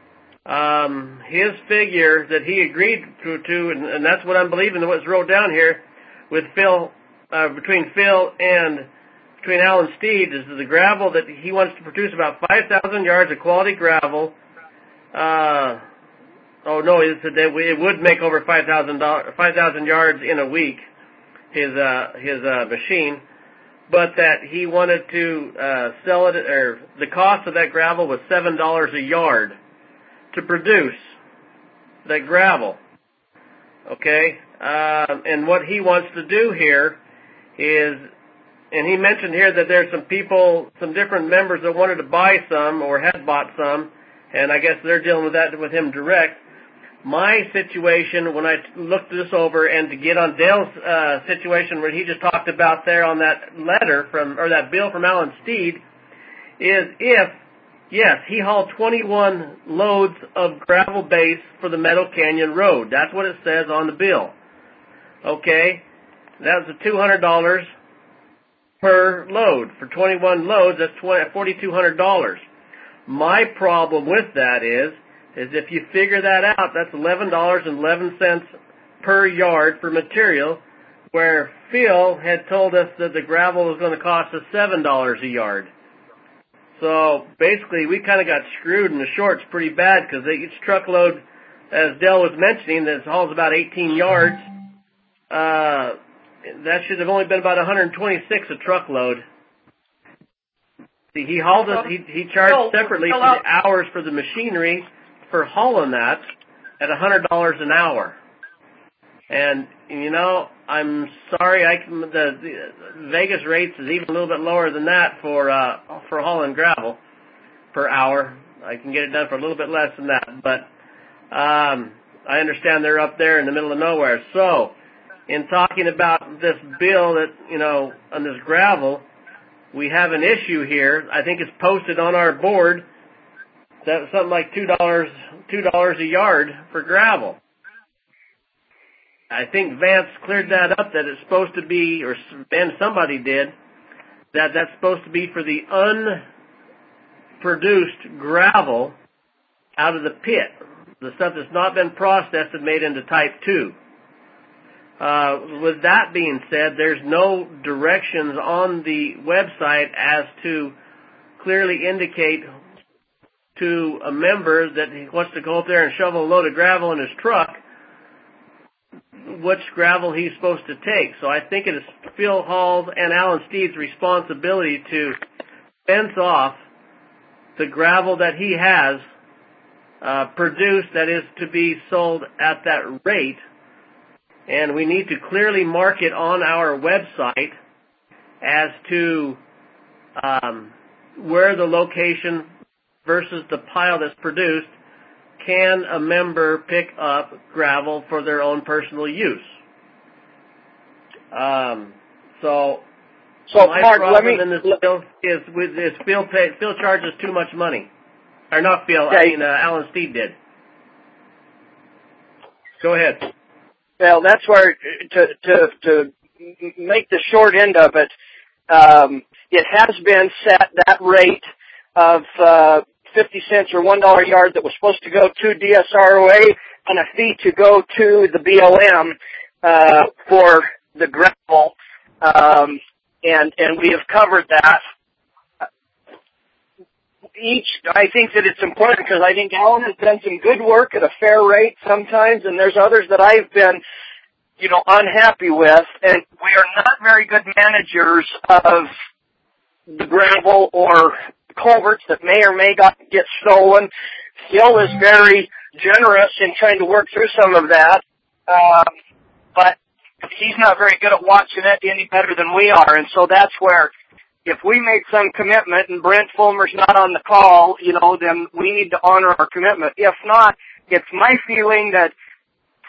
Um, his figure that he agreed to, to and, and that's what I'm believing, what's wrote down here with Phil, uh, between Phil and between Alan Steed, is the gravel that he wants to produce about five thousand yards of quality gravel. Uh, oh no, it, it would make over five thousand yards in a week, his, uh, his, uh, machine. But that he wanted to, uh, sell it, or the cost of that gravel was seven dollars a yard to produce that gravel. Okay? Um, and what he wants to do here is, and he mentioned here that there's some people, some different members that wanted to buy some or had bought some, and I guess they're dealing with that with him direct. My situation, when I looked this over, and to get on Dale's uh, situation where he just talked about there on that letter from, or that bill from Alan Steed, is if, yes, he hauled twenty-one loads of gravel base for the Meadow Canyon Road. That's what it says on the bill. Okay? That's two hundred dollars per load. For twenty-one loads, that's four thousand two hundred dollars. My problem with that is, is if you figure that out, that's eleven dollars and eleven cents per yard for material, where Phil had told us that the gravel was going to cost us seven dollars a yard. So basically, we kind of got screwed in the shorts pretty bad, because each truckload, as Dale was mentioning, that hauls about eighteen yards, uh, that should have only been about one hundred twenty-six a truckload. See, he hauled us, he, he charged separately for the hours for the machinery for hauling that at one hundred dollars an hour. And, you know, I'm sorry, I can, the, the Vegas rates is even a little bit lower than that for, uh, for hauling gravel per hour. I can get it done for a little bit less than that, but, um, I understand they're up there in the middle of nowhere. So, in talking about this bill that, you know, on this gravel, we have an issue here. I think it's posted on our board. That's something like two dollars, two dollars a yard for gravel. I think Vance cleared that up, that it's supposed to be, or Ben, somebody did, that that's supposed to be for the unproduced gravel out of the pit, the stuff that's not been processed and made into type two. Uh, with that being said, there's no directions on the website as to clearly indicate to a member that he wants to go up there and shovel a load of gravel in his truck which gravel he's supposed to take. So I think it is Phil Hall's and Alan Steed's responsibility to fence off the gravel that he has uh, produced that is to be sold at that rate. And we need to clearly mark it on our website as to um, where the location versus the pile that's produced. Can a member pick up gravel for their own personal use? Um, so, so my Mark, problem let me, in this bill is with this Phil pay, Phil charges too much money, or not Phil. Yeah, I mean, uh, Alan Steed did. Go ahead. Well, that's where to to to make the short end of it. Um, it has been set that rate of uh, fifty cents or one dollar a yard that was supposed to go to D S R O A, and a fee to go to the B L M uh, for the gravel, um, and and we have covered that. Each, I think that it's important because I think Alan has done some good work at a fair rate sometimes, and there's others that I've been, you know, unhappy with, and we are not very good managers of the gravel or culverts that may or may not get stolen. Phil is very generous in trying to work through some of that, um, but he's not very good at watching it any better than we are, and so that's where if we make some commitment and Brent Fulmer's not on the call, you know, then we need to honor our commitment. If not, it's my feeling that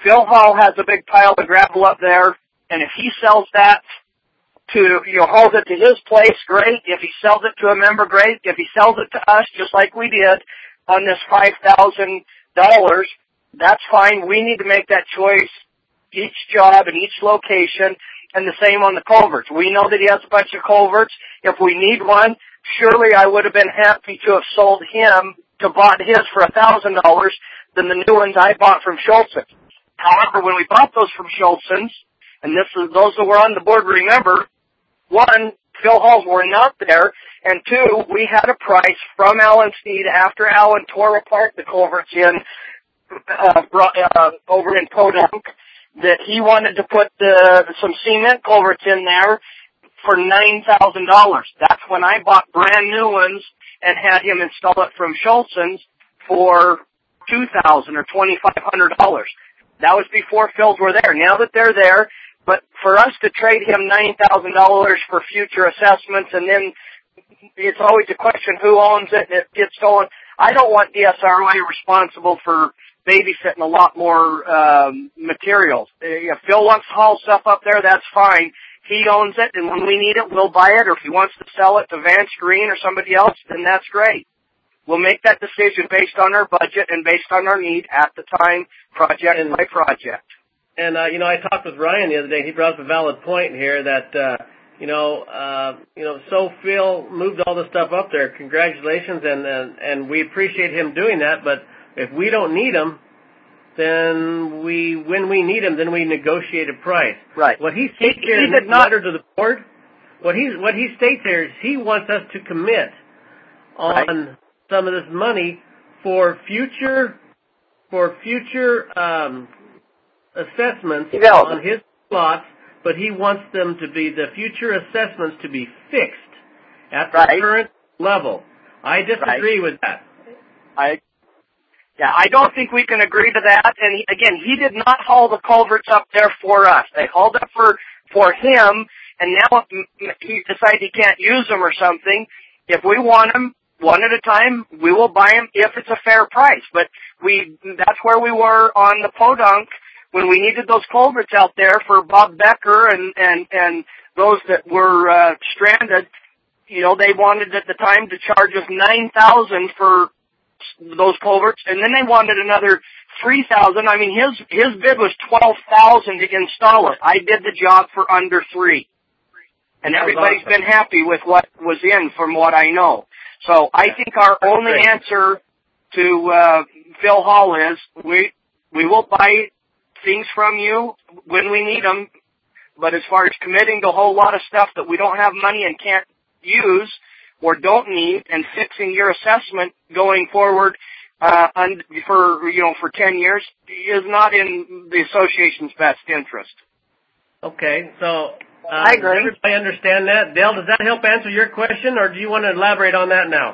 Phil Hall has a big pile of gravel up there, and if he sells that to, you know, hauls it to his place, great. If he sells it to a member, great. If he sells it to us, just like we did on this five thousand dollars, that's fine. We need to make that choice each job and each location, and the same on the culverts. We know that he has a bunch of culverts. If we need one, surely I would have been happy to have sold him, to bought his for a thousand dollars than the new ones I bought from Schultz's. However, when we bought those from Schultz's, and this is those that were on the board remember, one, Phil Halls were not there, and two, we had a price from Alan Steed after Alan tore apart the culverts in uh, uh, over in Podunk, that he wanted to put uh, some cement culverts in there for nine thousand dollars. That's when I bought brand new ones and had him install it from Schultz's for two thousand dollars or twenty-five hundred dollars. That was before Phil's were there. Now that they're there, but for us to trade him nine thousand dollars for future assessments, and then it's always a question who owns it and it gets stolen. I don't want D S R O A responsible for babysitting a lot more um, materials. If Phil wants to haul stuff up there, that's fine. He owns it, and when we need it, we'll buy it. Or if he wants to sell it to Vance Green or somebody else, then that's great. We'll make that decision based on our budget and based on our need at the time, project and, by project. And, uh, you know, I talked with Ryan the other day. He brought up a valid point here that, uh, you know, uh, you know, so Phil moved all the stuff up there. Congratulations, and, and, and we appreciate him doing that. But if we don't need him, then we, when we need him, then we negotiate a price. Right. What he states he, here he in his not, letter to the board, what he what he states here is he wants us to commit on right. some of this money for future for future um, assessments on his plots, but he wants them to be the future assessments to be fixed at the right. current level. I disagree right. with that. I. Yeah, I don't think we can agree to that. And he, again, he did not haul the culverts up there for us. They hauled up for for him, and now he decided he can't use them or something. If we want them one at a time, we will buy them if it's a fair price. But we that's where we were on the Podunk when we needed those culverts out there for Bob Becker and and and those that were uh, stranded. You know, they wanted at the time to charge us nine thousand for those culverts, and then they wanted another three thousand. I mean, his his bid was twelve thousand to install it. I did the job for under three, and everybody's awesome. Been happy with what was in, from what I know. So I think our That's only great. answer to uh, Phil Hall is we we will buy things from you when we need them, but as far as committing to a whole lot of stuff that we don't have money and can't use or don't need, and fixing your assessment going forward uh, and for you know for ten years is not in the association's best interest. Okay, so uh, I agree. Does everybody understand that? Dale, does that help answer your question, or do you want to elaborate on that now?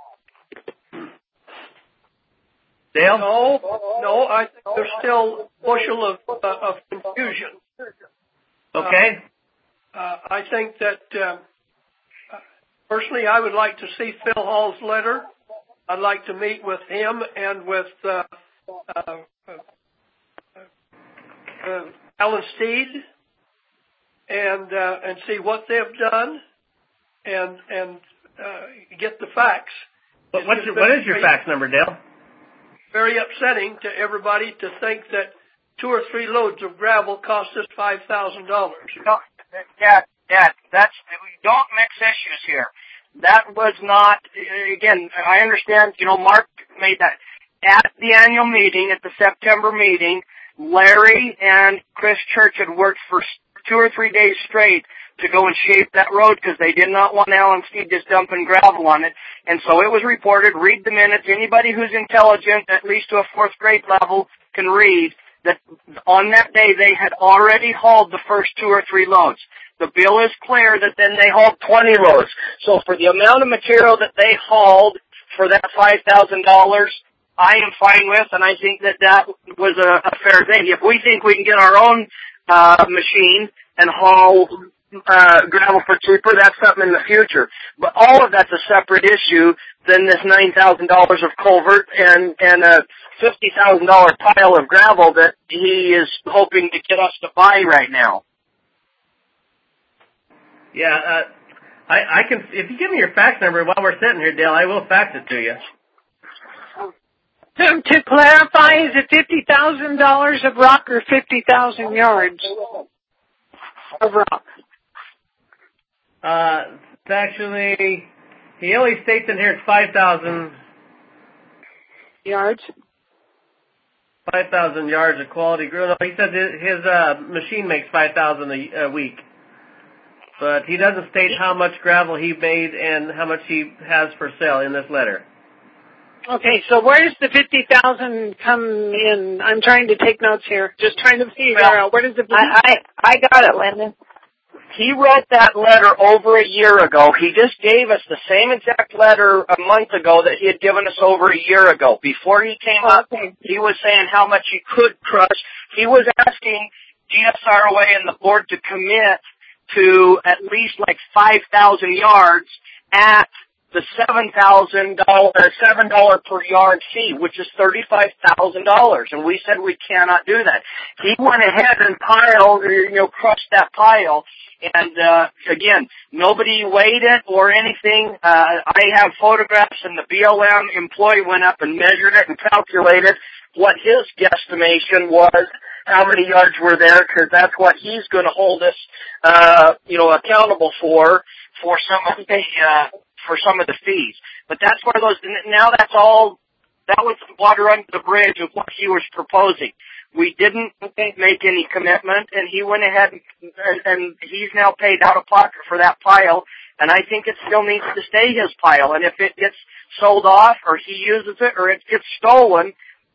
Dale? No, no, I think there's still a bushel of, uh, of confusion. Okay. Uh, uh, I think that. Uh, Personally, I would like to see Phil Hall's letter. I'd like to meet with him and with uh, uh, uh, uh, Alan Steed and uh, and see what they've done and and uh, get the facts. But what's your, what is your fax number, Dale? Very upsetting to everybody to think that two or three loads of gravel cost us five thousand dollars. No, yeah, yeah, that's don't mix issues here. That was not, again, I understand, you know, Mark made that. At the annual meeting, at the September meeting, Larry and Chris Church had worked for two or three days straight to go and shape that road because they did not want Alan Steed just dumping gravel on it. And so it was reported, read the minutes. Anybody who's intelligent, at least to a fourth grade level, can read that on that day they had already hauled the first two or three loads. The bill is clear that then they hauled twenty loads. So for the amount of material that they hauled for that five thousand dollars, I am fine with, and I think that that was a, a fair thing. If we think we can get our own uh, machine and haul uh, gravel for cheaper, that's something in the future. But all of that's a separate issue than this nine thousand dollars of culvert and, and a fifty thousand dollars pile of gravel that he is hoping to get us to buy right now. Yeah, uh, I, I can, if you give me your fax number while we're sitting here, Dale, I will fax it to you. To, to clarify, is it fifty thousand dollars of rock or fifty thousand yards of rock? Uh, it's actually, he only states in here it's five thousand yards. five thousand yards of quality gravel. No, he says his, his uh, machine makes five thousand a, a week. But he doesn't state how much gravel he made and how much he has for sale in this letter. Okay, so where does the fifty thousand come in? I'm trying to take notes here. Just trying to figure well, out where does the I, I I got it, Lyndon. He wrote that letter over a year ago. He just gave us the same exact letter a month ago that he had given us over a year ago. Before he came oh, up, okay. he was saying how much he could crush. He was asking G S R O A and the board to commit to at least like five thousand yards at the seven thousand dollars, seven dollars per yard fee, which is thirty-five thousand dollars. And we said we cannot do that. He went ahead and piled, you know, crushed that pile. And, uh, again, nobody weighed it or anything. Uh, I have photographs, and the B L M employee went up and measured it and calculated what his guesstimation was, how many yards were there, because that's what he's going to hold us, uh, you know, accountable for, for some of the, uh, for some of the fees. But that's where those, now that's all, that was water under the bridge of what he was proposing. We didn't make any commitment, and he went ahead and, and he's now paid out of pocket for that pile, and I think it still needs to stay his pile. And if it gets sold off or he uses it or it gets stolen,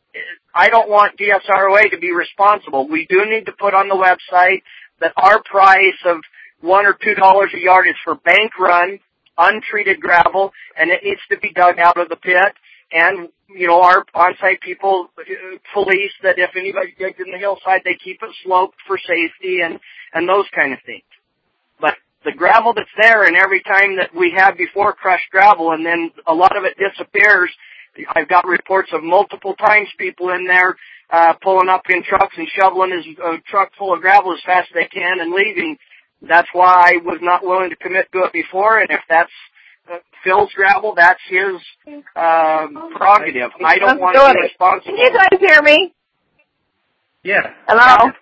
I don't want D S R O A to be responsible. We do need to put on the website that our price of one or two dollars a yard is for bank run, untreated gravel, and it needs to be dug out of the pit. And, you know, our on-site people police that if anybody digs in the hillside, they keep it sloped for safety and, and those kind of things. But the gravel that's there, and every time that we have before crushed gravel, and then a lot of it disappears, I've got reports of multiple times people in there uh, pulling up in trucks and shoveling his uh, truck full of gravel as fast as they can and leaving. That's why I was not willing to commit to it before, and if that's uh, Phil's gravel, that's his um, prerogative. I don't want to be responsible. Can you guys hear me? Yeah. Hello?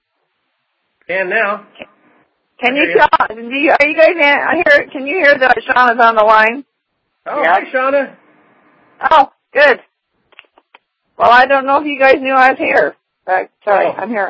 And now? Can you tell, do you, are you guys in, I hear, can you hear that Shauna's on the line? Oh, yeah. Hi, Shauna. Oh, good. Well, I don't know if you guys knew I was here. But, sorry, oh. I'm here.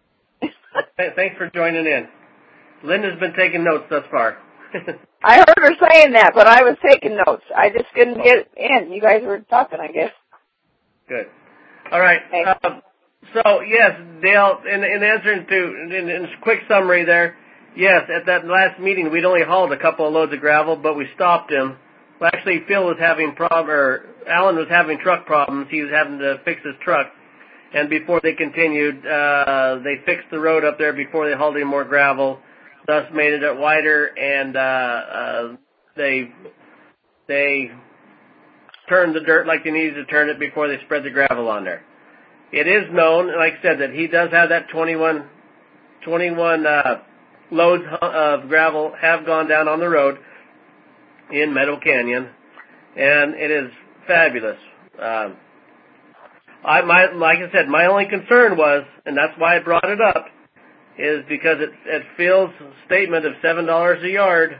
Thanks for joining in. Linda's been taking notes thus far. I heard her saying that, but I was taking notes. I just couldn't get in. You guys were talking, I guess. Good. All right. Okay. Um, so, yes, Dale, in, in answering to, in, in quick summary there, yes, at that last meeting, we'd only hauled a couple of loads of gravel, but we stopped him. Well, actually, Phil was having prob- or Alan was having truck problems. He was having to fix his truck. And before they continued, uh, they fixed the road up there before they hauled any more gravel, thus made it wider, and uh, uh, they they turned the dirt like they needed to turn it before they spread the gravel on there. It is known, like I said, that he does have that twenty-one, twenty-one uh, loads of gravel have gone down on the road in Meadow Canyon, and it is fabulous. Um, I, my, like I said, my only concern was, and that's why I brought it up, is because it, at Phil's statement of seven dollars a yard,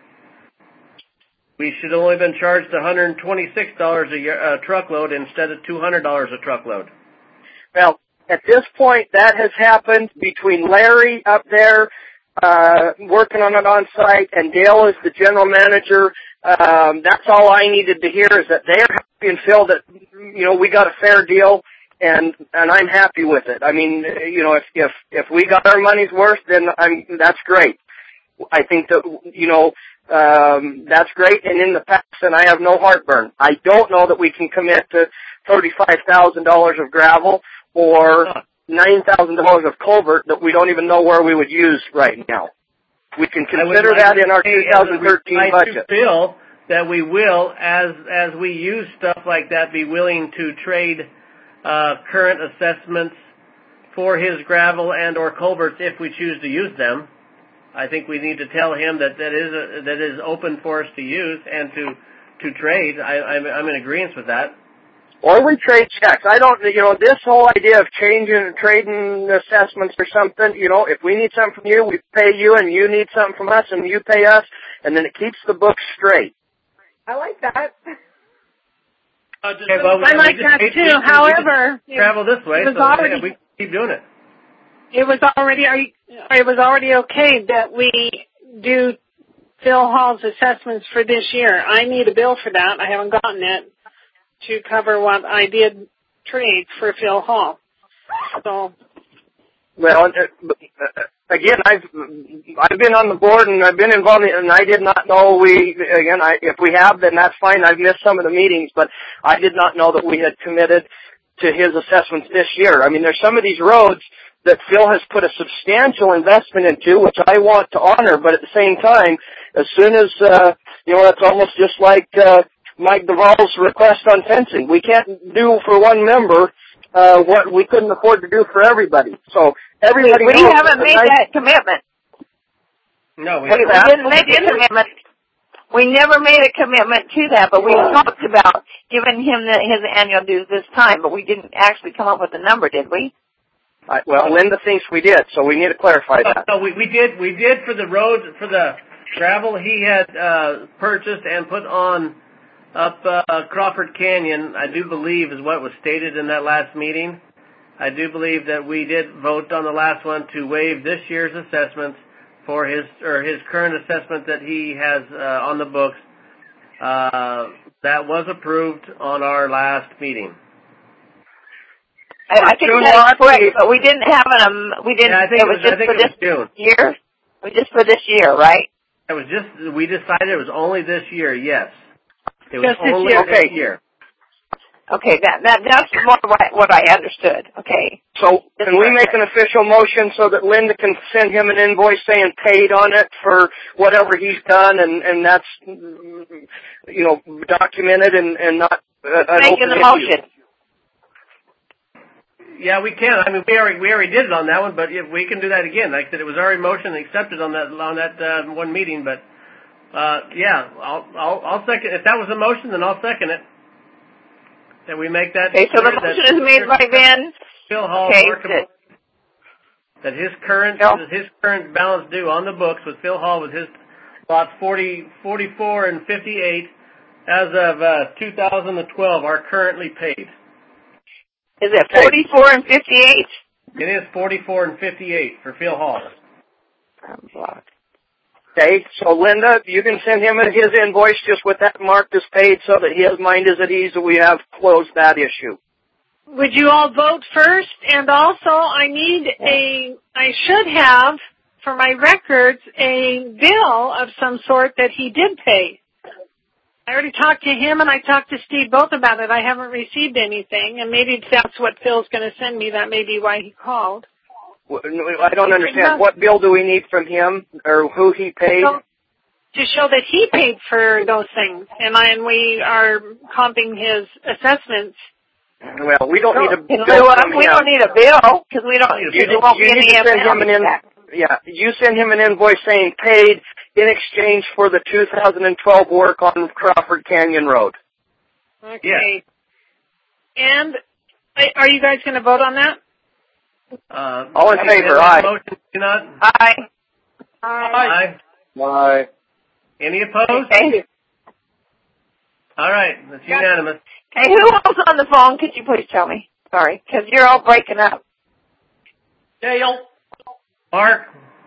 we should have only been charged one hundred twenty-six dollars a year, uh, truckload instead of two hundred dollars a truckload. Well, at this point, that has happened between Larry up there uh, working on it on site, and Dale is the general manager. Um, that's all I needed to hear is that they're happy and feel that, you know, we got a fair deal, and and I'm happy with it. I mean, you know, if if if we got our money's worth, then I'm that's great. I think that, you know, um, that's great. And in the past, and I have no heartburn. I don't know that we can commit to thirty-five thousand dollars of gravel or nine thousand dollars of culvert that we don't even know where we would use right now. We can consider that in our two thousand thirteen budget. I feel that we will, as as we use stuff like that, be willing to trade uh, current assessments for his gravel and or culverts if we choose to use them. I think we need to tell him that that is a, that is open for us to use and to to trade. I, I'm, I'm in agreement with that. Or we trade checks. I don't, you know, this whole idea of changing, trading assessments or something, you know, if we need something from you, we pay you, and you need something from us, and you pay us, and then it keeps the books straight. I like that. Uh, okay, well, I like that too. We, However, we travel this way, so already, yeah, we keep doing it. It was already, it was already okay that we do Phil Hall's assessments for this year. I need a bill for that. I haven't gotten it to cover what I did trade for Phil Hall. So. Well, again, I've I've been on the board and I've been involved, in, and I did not know we again. I, if we have, then that's fine. I've missed some of the meetings, but I did not know that we had committed to his assessments this year. I mean, there's some of these roads that Phil has put a substantial investment into, which I want to honor, but at the same time, as soon as uh, you know, it's almost just like uh, Mike Duvall's request on fencing. We can't do for one member uh, what we couldn't afford to do for everybody. So everybody. We, we knows haven't made nice... that commitment. No, we, we, we didn't make a commitment. We never made a commitment to that, but we talked about giving him the, his annual dues this time, but we didn't actually come up with a number, did we? I, well, Linda thinks we did, so we need to clarify that. No, we, we did. We did for the roads, for the gravel he had uh, purchased and put on up uh, Crawford Canyon. I do believe is what was stated in that last meeting. I do believe that we did vote on the last one to waive this year's assessments for his or his current assessment that he has uh, on the books. Uh, that was approved on our last meeting. I, I think that's correct, but we didn't have an, um, we didn't, yeah, I think it was, it was just for this June. year? It was just for this year, right? It was just, we decided it was only this year, yes. It was just this only year. this okay. year. Okay, that, that, that's more what, what I understood, okay. So can we make an official motion so that Linda can send him an invoice saying paid on it for whatever he's done, and, and that's, you know, documented and, and not uh, an Making the motion. Yeah, we can. I mean, we already we already did it on that one, but if we can do that again. Like I said, it was already motion and accepted on that on that uh, one meeting. But uh, yeah, I'll, I'll I'll second. If that was a motion, then I'll second it. That we make that. Okay, so the motion is made by Ben. Phil Hall. Okay, that, that his current Phil. his current balance due on the books with Phil Hall with his lots forty, forty-four, and fifty-eight as of uh, two thousand twelve are currently paid. Is it forty-four and fifty-eight? It is forty-four and fifty-eight for Phil Hall. Okay, so Linda, you can send him his invoice just with that marked as paid so that his mind is at ease that we have closed that issue. Would you all vote first? And also, I need a, I should have, for my records, a bill of some sort that he did pay. I already talked to him and I talked to Steve both about it. I haven't received anything, and maybe that's what Phil's going to send me. That may be why he called. I don't understand. What bill do we need from him, or who he paid? So, to show that he paid for those things, and, I, and we are comping his assessments. Well, we don't so, need a bill from We him. don't need a bill, because we don't, you, there won't you be need any to send him an in, Yeah, you send him an invoice saying paid in exchange for the two thousand twelve work on Crawford Canyon Road. Okay. Yeah. And are you guys going to vote on that? Uh, All in favor, aye. Motion, not? Aye. Aye. Aye. Aye. Any opposed? Okay. All right, that's unanimous. Hey, who else on the phone? Could you please tell me? Sorry, because you're all breaking up. Dale. Mark.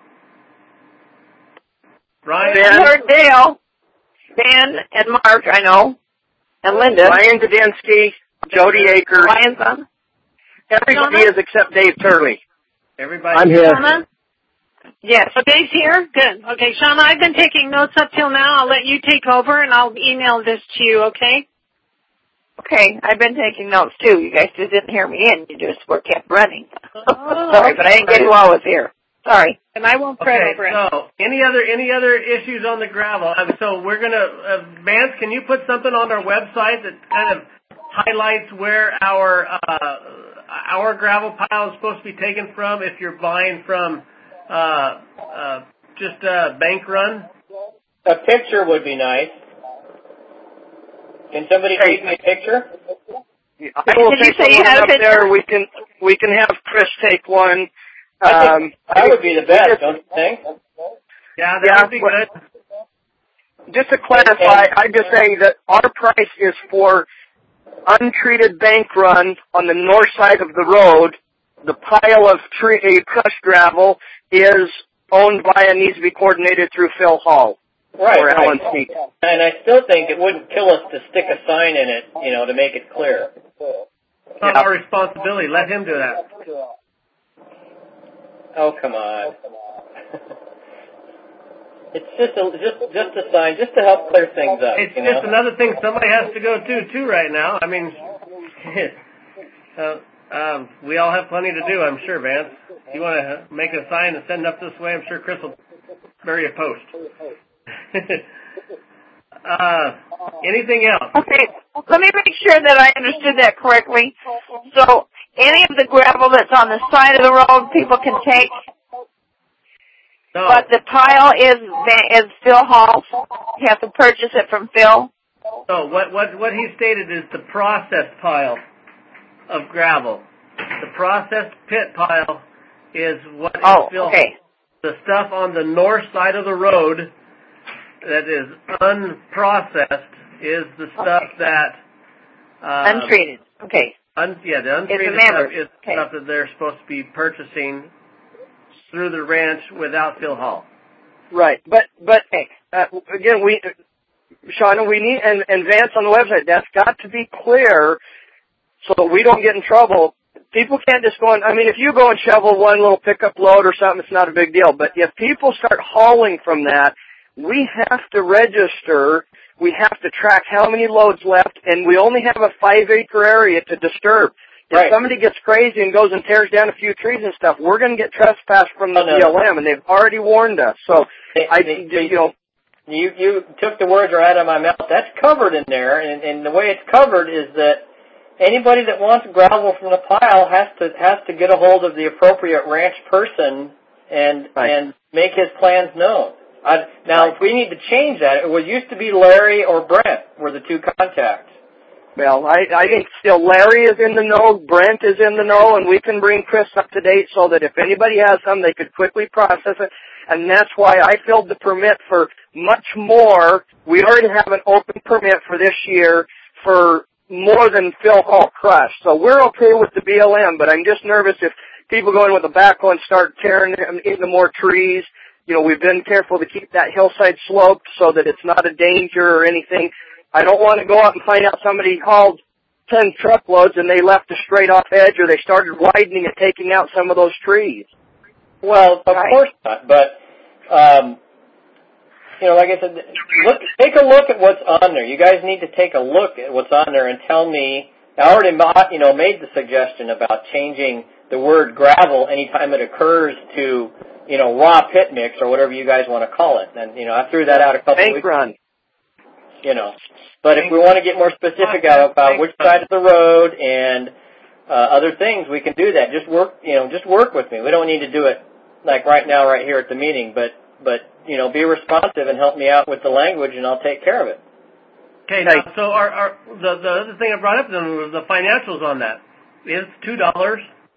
Ryan. I heard Dale, Ben, and Mark, I know, and Linda. Ryan Dudinsky, Jody Akers. Ryan's on. Everybody Shauna? is except Dave Turley. Everybody. I'm here. Shauna? Yes. So Dave's here? Good. Okay, Shauna, I've been taking notes up till now. I'll let you take over, and I'll email this to you, okay? Okay, I've been taking notes, too. You guys just didn't hear me in. You just were kept running. Oh, Sorry, but I didn't get who I was here. Sorry. And I won't fret Okay, over it. so any other any other issues on the gravel? Um, so we're gonna uh, Vance, can you put something on our website that kind of highlights where our uh, our gravel pile is supposed to be taken from if you're buying from uh, uh, just a bank run? A picture would be nice. Can somebody Hey. take me a picture? I will Did you take say you one had a up picture? there. We can we can have Chris take one. I think Um, that would be the best, don't you think? Yeah, that Yeah, would be well, good. just to clarify, I'm just saying that our price is for untreated bank run on the north side of the road. The pile of tree, crushed gravel is owned by and needs to be coordinated through Phil Hall Right, or right. Alan Sneak. And I still think it wouldn't kill us to stick a sign in it, you know, to make it clear. It's not our responsibility. Let him do that. Oh, come on. It's just a just just a sign, just to help clear things up. It's you know? just another thing somebody has to go to too right now. I mean, uh, um, we all have plenty to do, I'm sure, Vance. If you want to make a sign and send it up this way, I'm sure Chris will bury a post. uh, anything else? Okay, let me make sure that I understood that correctly. So any of the gravel that's on the side of the road, people can take, No. but the pile is is Phil Hall's. You have to purchase it from Phil. So what what what he stated is the processed pile of gravel. The processed pit pile is what is Oh, Phil. okay. The stuff on the north side of the road that is unprocessed is the stuff that uh, Untreated. Okay. Un, yeah, the untreated It's a stuff member. is Okay. stuff that they're supposed to be purchasing through the ranch without Phil Hall. Right, but but uh, again, we, Shauna, we need and, and Vance on the website. That's got to be clear so that we don't get in trouble. People can't just go on. I mean, if you go and shovel one little pickup load or something, it's not a big deal. But if people start hauling from that, we have to register. We have to track how many loads left, and we only have a five-acre area to disturb. If Right. somebody gets crazy and goes and tears down a few trees and stuff, we're going to get trespassed from the Oh, no. B L M, and they've already warned us. So, They- I, they- you know, You you took the words right out of my mouth. That's covered in there, and, and the way it's covered is that anybody that wants gravel from the pile has to has to get a hold of the appropriate ranch person and Right. and make his plans known. I, now, Right. if we need to change that, it was used to be Larry or Brent were the two contacts. well, I, I think still Larry is in the know, Brent is in the know, and we can bring Chris up to date so that if anybody has some, they could quickly process it. And that's why I filled the permit for much more. We already have an open permit for this year for more than Phil Hall Crush. So we're okay with the B L M, but I'm just nervous if people go in with a backhoe and start tearing into more trees. You know, we've been careful to keep that hillside sloped so that it's not a danger or anything. I don't want to go out and find out somebody hauled ten truckloads and they left a straight off edge or they started widening and taking out some of those trees. Well, of Right. course not, but um, you know, like I said, look, take a look at what's on there. You guys need to take a look at what's on there and tell me. I already, you know, made the suggestion about changing the word gravel anytime it occurs to, you know, raw pit mix or whatever you guys want to call it. And you know, I threw that out a couple Bank weeks. run. You know, but if we want to get more specific about which side of the road and uh, other things, we can do that. Just work, you know, just work with me. We don't need to do it like right now, right here at the meeting, but but you know, be responsive and help me out with the language, and I'll take care of it. Okay, now, so our, our the the other thing I brought up then was the financials on that. Is two dollars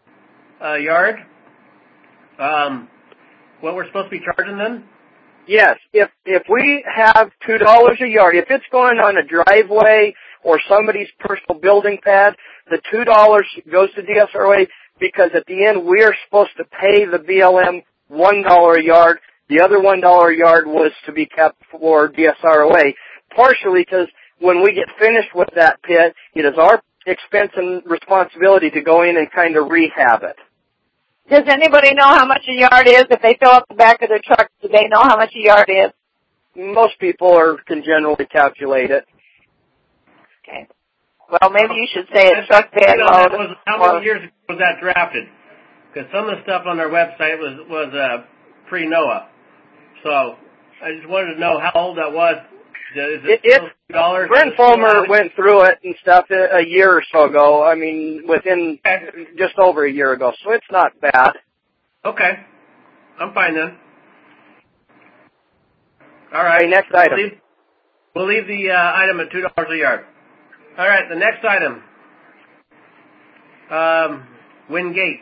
a yard. Um, what we're supposed to be charging then? Yes, if if we have two dollars a yard, if it's going on a driveway or somebody's personal building pad, the two dollars goes to D S R O A because at the end we are supposed to pay the B L M one dollar a yard. The other one dollar a yard was to be kept for D S R O A, partially because when we get finished with that pit, it is our expense and responsibility to go in and kind of rehab it. Does anybody know how much a yard is? If they fill up the back of their truck, do they know how much a yard is? Most people are, can generally calculate it. Okay. Well, maybe you should say a truck bed You know, that load. was, how or- many years ago was that drafted? because some of the stuff on their website was was uh, pre-NOAA. So I just wanted to know how old that was. Is it, it, still two dollars? Brent Fulmer went through it and stuff a, a year or so ago. I mean, within just over a year ago. So it's not bad. Okay. I'm fine then. All right. Okay, next item. We'll leave, we'll leave the uh, item at two dollars a yard. All right, the next item. Um, Wingate.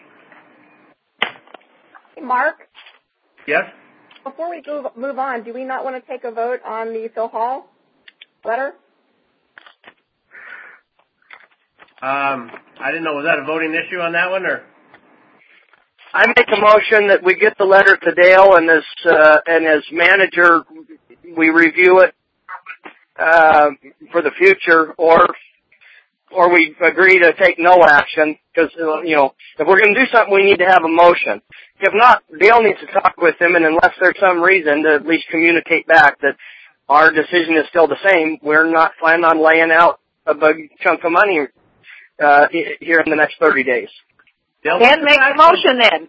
Mark? Yes? Before we move, move on, do we not want to take a vote on the Phil Hall letter? Um, I didn't know, was that a voting issue on that one, or? I make a motion that we get the letter to Dale, and as uh, and as manager, we review it uh, for the future, or or we agree to take no action, because, you know, if we're going to do something, we need to have a motion. If not, Dale needs to talk with him, and unless there's some reason to at least communicate back that our decision is still the same, we're not planning on laying out a big chunk of money uh, here in the next thirty days. Dale, Ben, make the motion then.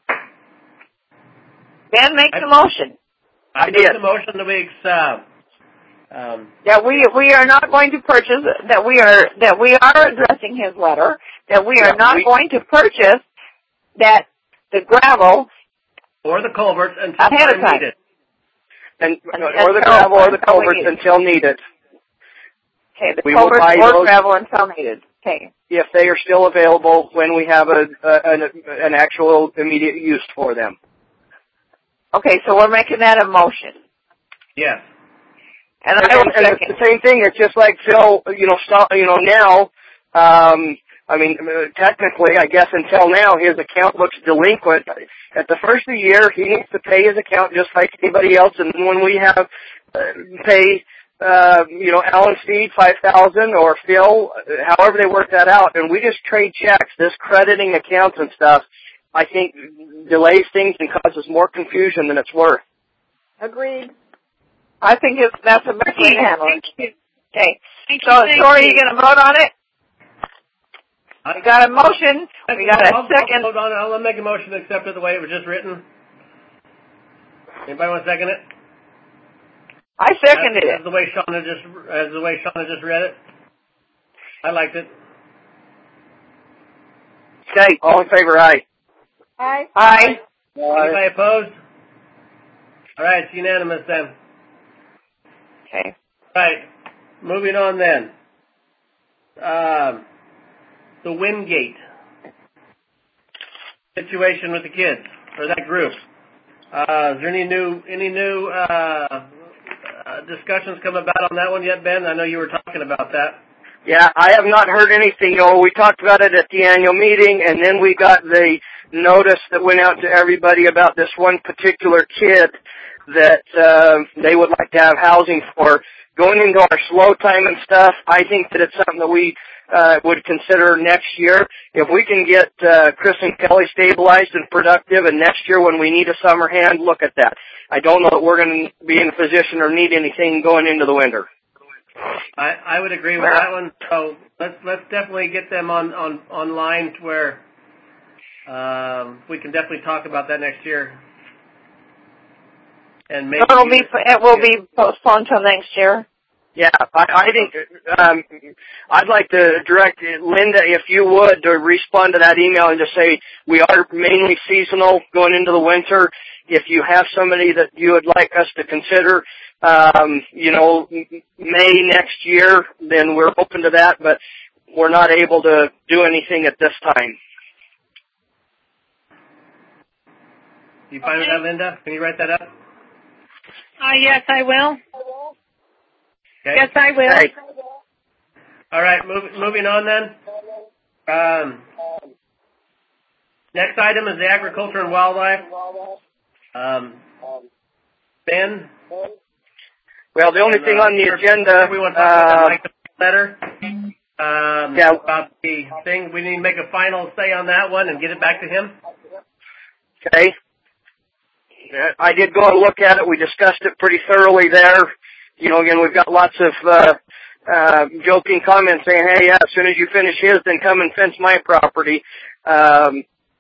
Ben, make the motion. I did. the motion that we uh, um, that we we are not going to purchase that we are that we are addressing his letter, that we are yeah, not we, going to purchase that the gravel or the culverts until ahead of time. needed. And, and or the gravel or the culverts until needed. Okay, the we culverts or those gravel until needed. Okay. If they are still available when we have a, a an, an actual immediate use for them. Okay, so we're making that a motion. Yes. And, and, I will and, and it's the same thing. It's just like Phil, you know, stop, you know, now, um, I mean, technically, I guess until now, his account looks delinquent. At the first of the year, he needs to pay his account just like anybody else. And when we have uh, pay, uh, you know, Alan Steed five thousand or Phil, however they work that out, and we just trade checks. This crediting accounts and stuff, I think, delays things and causes more confusion than it's worth. Agreed. I think it's, that's a better way to handle it. Thank you. Okay. Thank so, you. Tori, are you going to vote on it? We got a motion. We got a I'll, second. I'll, hold on. I'll make a motion to accept it the way it was just written. Anybody want to second it? I seconded as, it. As the way Shauna just, as the way Shauna just read it. I liked it. Okay. All in favor, aye. Aye. Aye. Anybody opposed? All right, it's unanimous then. Okay. All right, moving on then. Um, the Wingate situation with the kids, or that group. Uh, is there any new any new uh, uh, discussions come about on that one yet, Ben? I know you were talking about that. Yeah, I have not heard anything. You know, we talked about it at the annual meeting, and then we got the notice that went out to everybody about this one particular kid that uh, they would like to have housing for. Going into our slow time and stuff, I think that it's something that we uh, would consider next year. If we can get uh, Chris and Kelly stabilized and productive, and next year when we need a summer hand, look at that. I don't know that we're going to be in a position or need anything going into the winter. I, I would agree with that one. So let's let's definitely get them on on online to where um, we can definitely talk about that next year. And maybe so it'll be it will be postponed till next year. Yeah, I, I think um, I'd like to direct Linda, if you would, to respond to that email and just say we are mainly seasonal going into the winter. If you have somebody that you would like us to consider, um, you know, May next year, then we're open to that, but we're not able to do anything at this time. You fine with that, Linda? Can you write that up? Uh, yes, I will. Okay. Yes, I will. Okay. All right, move, moving on then. Um, next item is the agriculture and wildlife. Um, Ben? Well, the only and, thing uh, on the agenda... We want to talk about uh, the Mike letter. Um, yeah. About the thing. We need to make a final say on that one and get it back to him. Okay. I did go and look at it. We discussed it pretty thoroughly there. You know, again, we've got lots of uh, uh, joking comments saying, hey, yeah, as soon as you finish his, then come and fence my property. Um,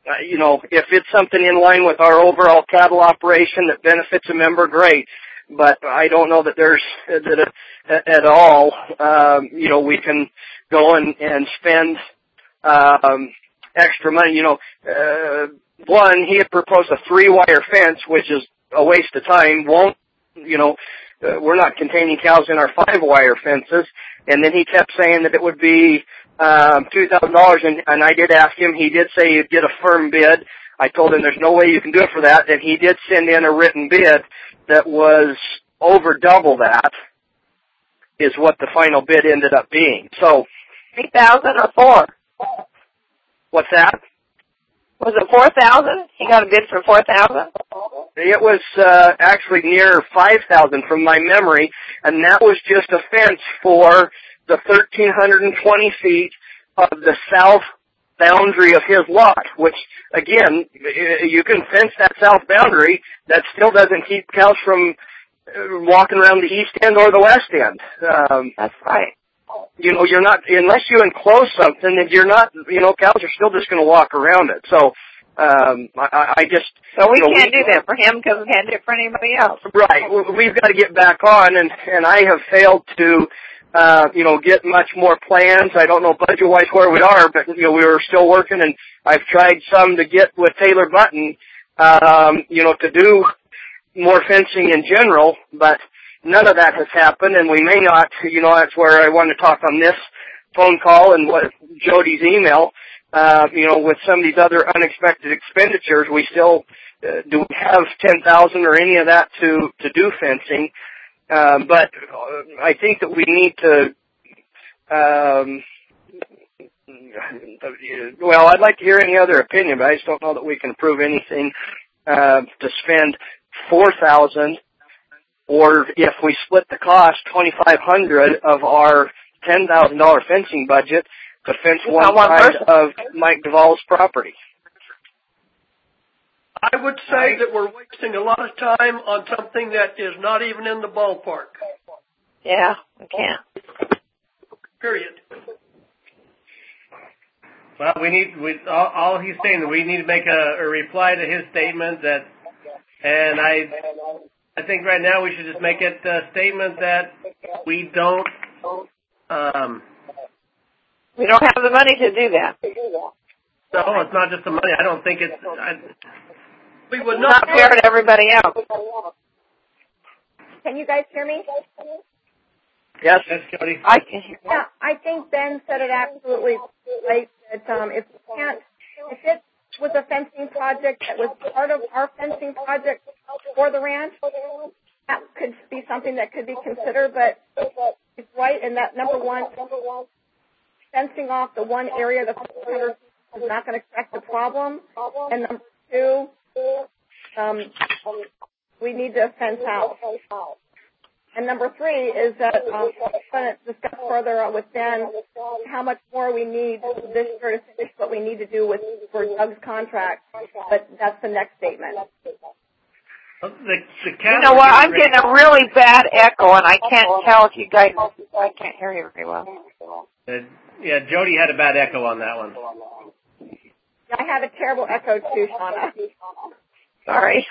uh, you know, if it's something in line with our overall cattle operation that benefits a member, great. But I don't know that there's that at, at all. Um, you know, we can go and, and spend um, extra money. You know, uh, one, he had proposed a three-wire fence, which is a waste of time. Won't, you know, uh, we're not containing cows in our five-wire fences. And then he kept saying that it would be um, two thousand dollars, and, and I did ask him. He did say he'd get a firm bid. I told him there's no way you can do it for that, and he did send in a written bid that was over double that is what the final bid ended up being. So three thousand or four? What's that? Was it four thousand? He got a bid for four thousand? It was uh, actually near five thousand from my memory, and that was just a fence for the one thousand three hundred twenty feet of the south boundary of his lot, which, again, you can fence that south boundary. That still doesn't keep cows from walking around the east end or the west end. Um, That's right. You know, you're not, unless you enclose something, then you're not, you know, cows are still just going to walk around it. So, um, I, I just... So we you know, can't we, do that for him because we can't do it for anybody else. Right. We've got to get back on, and, and I have failed to... Uh, you know, get much more plans. I don't know budget-wise where we are, but, you know, we were still working, and I've tried some to get with Taylor Button, um, you know, to do more fencing in general, but none of that has happened, and we may not, you know, that's where I want to talk on this phone call and what Jody's email, uh, you know, with some of these other unexpected expenditures, we still, uh, do we have ten thousand or any of that to, to do fencing? Um, but I think that we need to, um, well, I'd like to hear any other opinion, but I just don't know that we can prove anything uh, to spend four thousand dollars, or if we split the cost, twenty-five hundred dollars of our ten thousand dollars fencing budget to fence one side of Mike Duvall's property. I would say that we're wasting a lot of time on something that is not even in the ballpark. Yeah, we can't. Period. Well, we need, we, all, all he's saying that we need to make a, a reply to his statement that, and I, I think right now we should just make it a statement that we don't, um, we don't have the money to do that. No, it's not just the money. I don't think it's, I, we would not, not fair to everybody else. Can you guys hear me? Yes, yes, Jody. I can hear you. Yeah, I think Ben said it absolutely right. That um, if we can't, if it was a fencing project that was part of our fencing project for the ranch, that could be something that could be considered. But it's right in that number one, fencing off the one area, the four hundred is not going to correct the problem. And number two, um, we need to fence out. And number three is that um, we're going to discuss further with Ben how much more we need this year to finish what we need to do with for Doug's contract. But that's the next statement. The, the you know what? I'm getting a really bad echo, and I can't tell if you guys. I can't hear you very well. Uh, yeah, Jody had a bad echo on that one. I have a terrible echo too, Shauna. Sorry.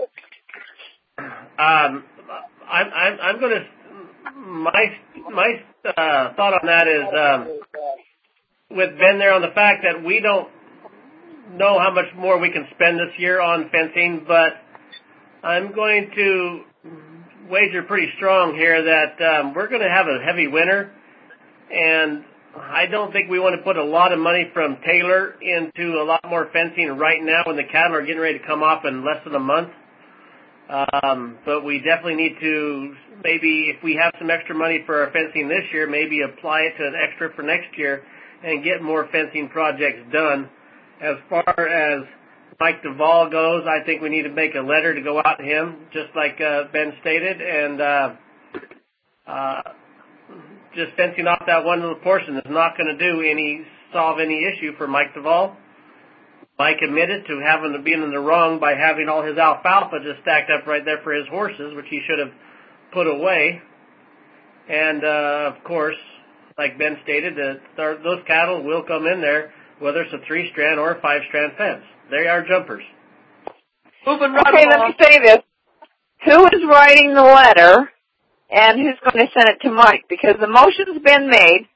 Um, I'm I'm I'm going to my my uh, thought on that is um, with Ben there on the fact that we don't know how much more we can spend this year on fencing, but I'm going to wager pretty strong here that um, we're going to have a heavy winter, and I don't think we want to put a lot of money from Taylor into a lot more fencing right now when the cattle are getting ready to come off in less than a month. Um, but we definitely need to maybe, if we have some extra money for our fencing this year, maybe apply it to an extra for next year and get more fencing projects done. As far as Mike Duvall goes, I think we need to make a letter to go out to him, just like uh, Ben stated, and uh, uh, just fencing off that one little portion is not going to do any solve any issue for Mike Duvall. Mike admitted to having to being in the wrong by having all his alfalfa just stacked up right there for his horses, which he should have put away. And, uh, of course, like Ben stated, that those cattle will come in there whether it's a three-strand or a five-strand fence. They are jumpers. Moving right okay, along. let me say this. Who is writing the letter, and who's going to send it to Mike? Because the motion's been made.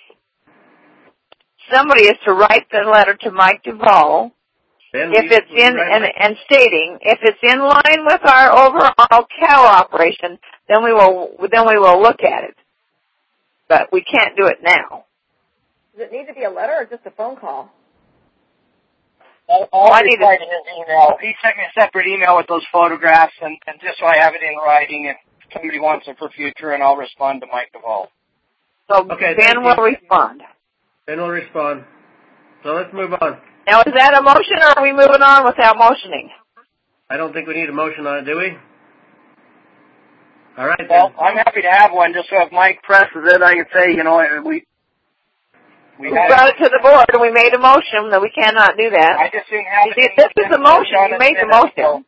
Somebody is to write the letter to Mike Duvall. Then if we, it's we in write and, Mike. and stating if it's in line with our overall cow operation, then we will then we will look at it. But we can't do it now. Does it need to be a letter or just a phone call? I'll, Oh, I I'll need reply to- to his email. He sent me a separate email with those photographs, and, and just so I have it in writing if somebody wants it for future, and I'll respond to Mike Duvall. So Okay, Ben will respond. Then we'll respond. So let's move on. Now, is that a motion, or are we moving on without motioning? I don't think we need a motion on it, do we? All right, Well, then. I'm happy to have one, just so if Mike presses it, I can say, you know, we we, We had brought it to the board, and we made a motion that we cannot do that. I just didn't have You it. see, this is a motion. You made the motion.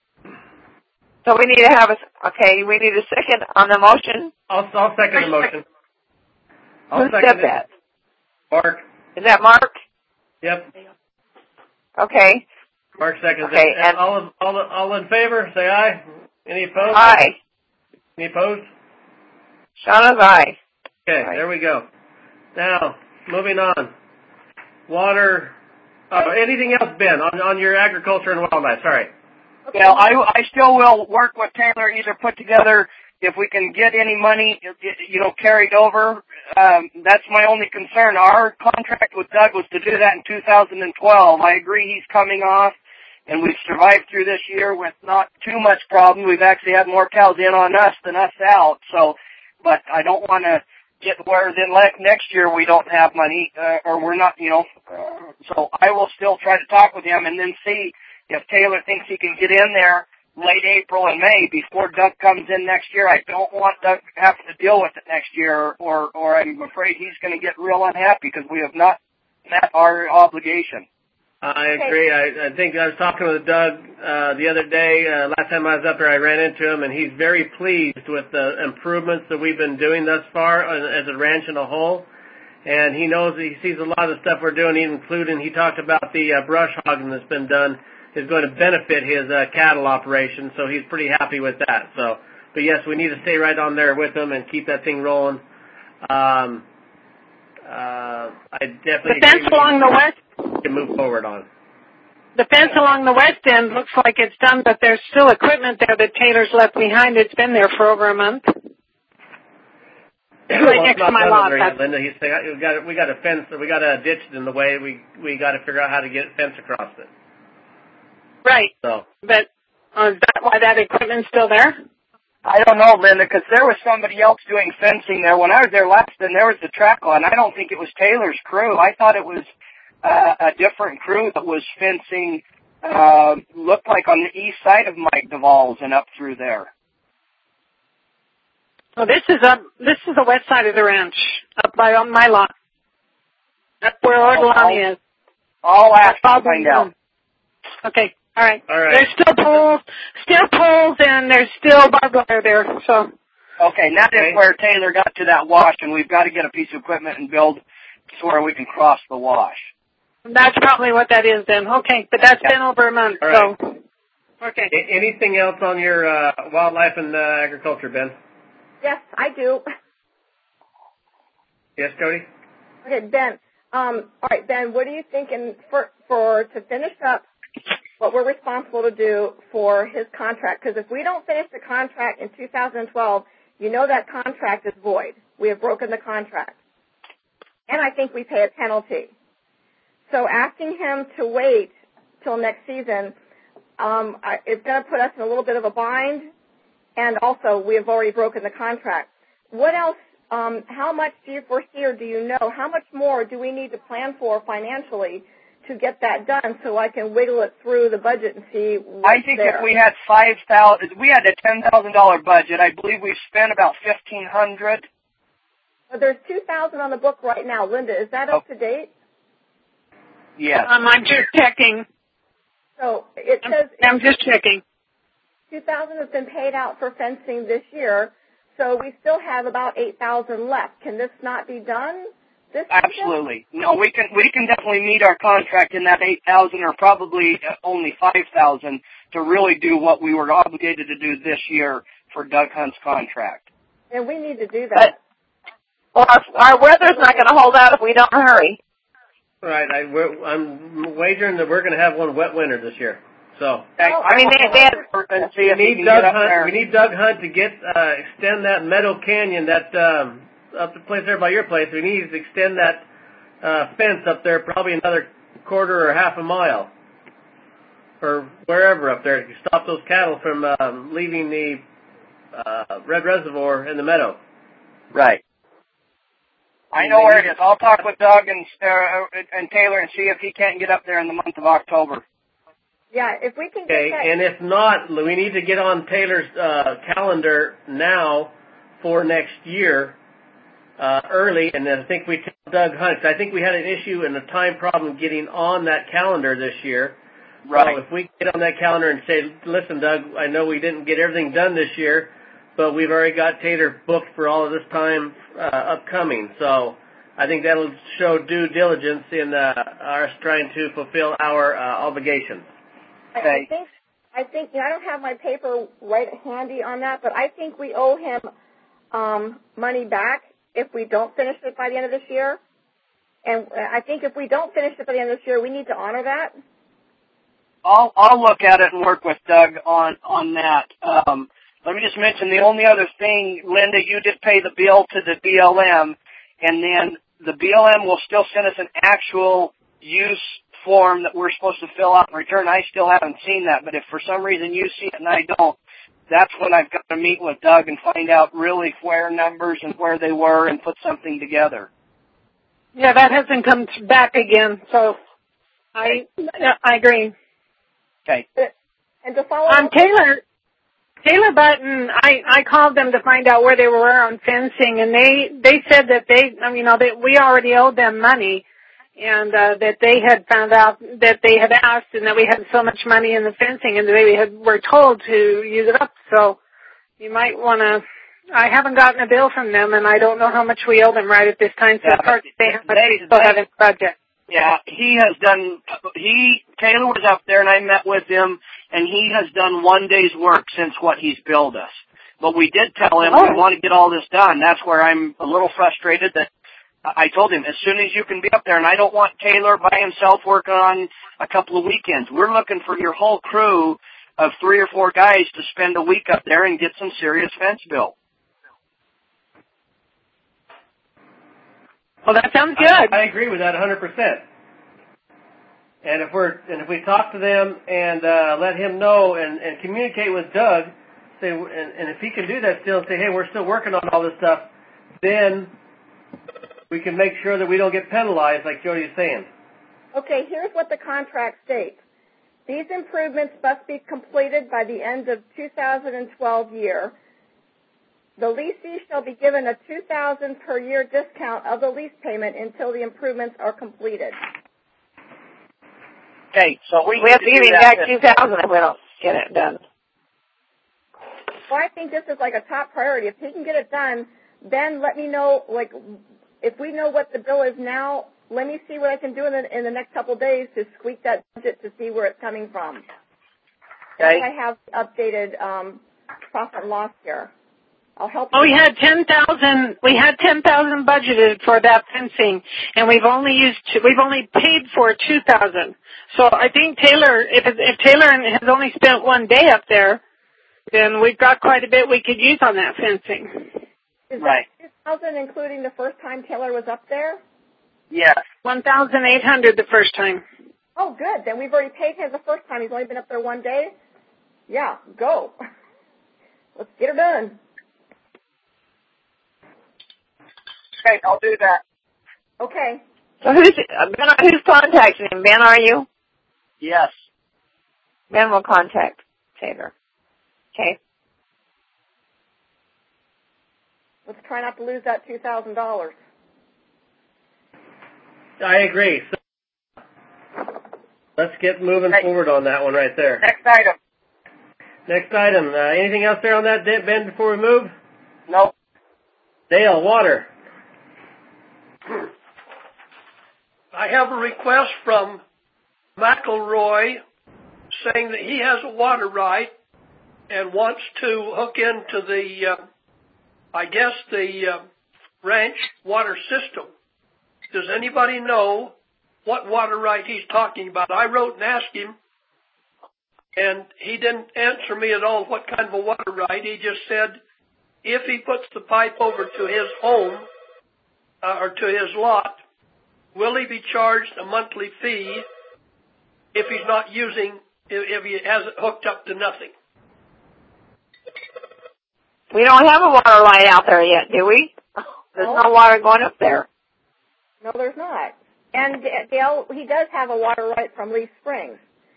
So we need to have a, okay, we need a second on the motion. I'll, I'll second the motion. I'll Who second said it. that? Mark. Is that Mark? Yep. Okay. Mark seconds Okay, it. And and- all, all, all in favor, say aye. Any opposed? Aye. Any opposed? Shauna's aye. Okay, Aye. there we go. Now, moving on. Water. Oh, anything else, Ben, on, on your agriculture and wildlife? Sorry. Well, I, I still will work with Taylor, either put together, if we can get any money, you know, carried over. Um, that's my only concern. Our contract with Doug was to do that in two thousand twelve. I agree he's coming off, and we've survived through this year with not too much problem. We've actually had more cows in on us than us out. So, but I don't want to get where then like next year we don't have money, uh, or we're not, you know. Uh, so I will still try to talk with him and then see if Taylor thinks he can get in there late April and May before Doug comes in next year. I don't want Doug having to deal with it next year, or, or I'm afraid he's going to get real unhappy because we have not met our obligation. I agree. I, I think I was talking with Doug uh, the other day. Uh, last time I was up there, I ran into him, and he's very pleased with the improvements that we've been doing thus far as a ranch in a whole. And he knows, he sees a lot of the stuff we're doing, including he talked about the uh, brush hogging that's been done is going to benefit his uh, cattle operation, so he's pretty happy with that. So, but yes, we need to stay right on there with him and keep that thing rolling. Um, uh, I definitely The fence along the west, can move forward on. the fence along the west end looks like it's done, but there's still equipment there that Taylor's left behind. It's been there for over a month. Right well, next it's to not my done lot. over yet, That's- Linda. He's saying we got we got a fence, we got a ditch in the way. We we got to figure out how to get a fence across it. Right. So, But uh, is that why that equipment's still there? I don't know, Linda, because there was somebody else doing fencing there. When I was there last, and there was the track on. I don't think it was Taylor's crew. I thought it was uh, a different crew that was fencing, uh, looked like on the east side of Mike Duvall's and up through there. Well, this is up. This is the west side of the ranch, up by on my lot. That's where Ordelani is. I'll ask to That's find all. out. Okay. All right. All right. There's still poles, still poles, and there's still barbed wire there. So. Okay, now Okay. that's where Taylor got to that wash, and we've got to get a piece of equipment and build to where we can cross the wash. That's probably what that is then. Okay, but that's Yeah. been over a month. All right. So. Okay. A- anything else on your uh, wildlife and uh, agriculture, Ben? Yes, I do. Yes, Cody? Okay, Ben. Um, all right, Ben, what are you thinking for, for to finish up what we're responsible to do for his contract? Because if we don't finish the contract in two thousand twelve, you know that contract is void. We have broken the contract. And I think we pay a penalty. So asking him to wait till next season, um, I, it's going to put us in a little bit of a bind. And also, we have already broken the contract. What else, um, how much do you foresee or do you know, how much more do we need to plan for financially to get that done so I can wiggle it through the budget and see what's I think there? if we had five thousand, we had a ten thousand dollar budget. I believe we've spent about fifteen hundred. But there's two thousand on the book right now. Linda, is that up to date? Yes. Um, I'm just checking. So it I'm, says I'm just checking. two thousand has been paid out for fencing this year, so we still have about eight thousand left. Can this not be done This Absolutely. No, we can we can definitely meet our contract in that eight thousand, or probably only five thousand, to really do what we were obligated to do this year for Doug Hunt's contract. And we need to do that. But, well, our, our weather's not going to hold out if we don't hurry. Right. I, we're, I'm wagering that we're going to have one wet winter this year. So. Well, I mean, they, they had, see if we need Doug Hunt. We need Doug Hunt to get uh, extend that Meadow Canyon, that um, up the place there by your place. We need to extend that uh, fence up there, probably another quarter or half a mile, or wherever up there, to stop those cattle from um, leaving the uh, Red Reservoir in the meadow. Right. I know where it is. I'll talk with Doug and uh, and Taylor and see if he can't get up there in the month of October. Yeah, if we can get Okay, that. and if not, we need to get on Taylor's uh, calendar now for next year uh, early, and then I think we tell Doug Hunt. I think we had an issue and a time problem getting on that calendar this year. Right. So if we get on that calendar and say, listen, Doug, I know we didn't get everything done this year, but we've already got Taylor booked for all of this time uh, upcoming. So I think that'll show due diligence in uh, us trying to fulfill our uh, obligations. I think, I think, you know, I don't have my paper right handy on that, but I think we owe him um, money back if we don't finish it by the end of this year. And I think if we don't finish it by the end of this year, we need to honor that. I'll I'll look at it and work with Doug on on that. Um, let me just mention the only other thing, Linda. You did pay the bill to the B L M, and then the B L M will still send us an actual use form that we're supposed to fill out and return. I still haven't seen that, but if for some reason you see it and I don't, that's when I've got to meet with Doug and find out really where numbers and where they were and put something together. Yeah, that hasn't come back again, so I I agree. Okay. And to follow Um, up, Taylor, Taylor Button, I, I called them to find out where they were on fencing, and they, they said that they, I mean, you know, that we already owed them money, and uh, that they had found out that they had asked, and that we had so much money in the fencing, and they had were told to use it up. So you might want to. I haven't gotten a bill from them, and I don't know how much we owe them right at this time. So Yeah, it's hard to say how much they, we still they, have in the project. Yeah, he has done, he, Taylor was up there and I met with him, and he has done one day's work since what he's billed us. But we did tell him oh. we want to get all this done. That's where I'm a little frustrated that I told him as soon as you can be up there, and I don't want Taylor by himself working on a couple of weekends. We're looking for your whole crew of three or four guys to spend a week up there and get some serious fence built. Well, that sounds good. I, I agree with that one hundred percent. And if we're and if we talk to them and uh, let him know and, and communicate with Doug, say, and, and if he can do that still, and say, hey, we're still working on all this stuff, then we can make sure that we don't get penalized, like Jody is saying. Okay, here's what the contract states. These improvements must be completed by the end of two thousand twelve year. The leasee shall be given a two thousand dollars per year discount of the lease payment until the improvements are completed. Okay, so we, we have to give him back two thousand dollars if we don't get it done. Well, I think this is like a top priority. If he can get it done, then let me know, like, if we know what the bill is now, let me see what I can do in the, in the next couple of days to squeak that budget to see where it's coming from. Okay. I have updated um, profit and loss here. I'll help. Oh, you. we had ten thousand. We had ten thousand budgeted for that fencing, and we've only used. We've only paid for two thousand. So I think Taylor, if if Taylor has only spent one day up there, then we've got quite a bit we could use on that fencing. Is right. that two thousand including the first time Taylor was up there? Yes. One thousand eight hundred the first time. Oh, good. Then we've already paid him the first time. He's only been up there one day. Yeah, go. Let's get her done. Okay, I'll do that. Okay. So who's Ben? Who's contacting him? Ben, are you? Yes. Ben will contact Taylor. Okay. Let's try not to lose that two thousand dollars. I agree. So let's get moving Next. forward on that one right there. Next item. Next item. Uh, anything else there on that, Ben, before we move? Nope. Dale, water. I have a request from McElroy saying that he has a water right and wants to hook into the, uh, I guess, the uh, ranch water system. Does anybody know what water right he's talking about? I wrote and asked him, and he didn't answer me at all what kind of a water right. He just said if he puts the pipe over to his home uh, or to his lot, will he be charged a monthly fee if he's not using, if he has it hooked up to nothing? We don't have a water line out there yet, do we? There's no, no water going up there. No, there's not. And Dale, he does have a water right from Leaf Springs.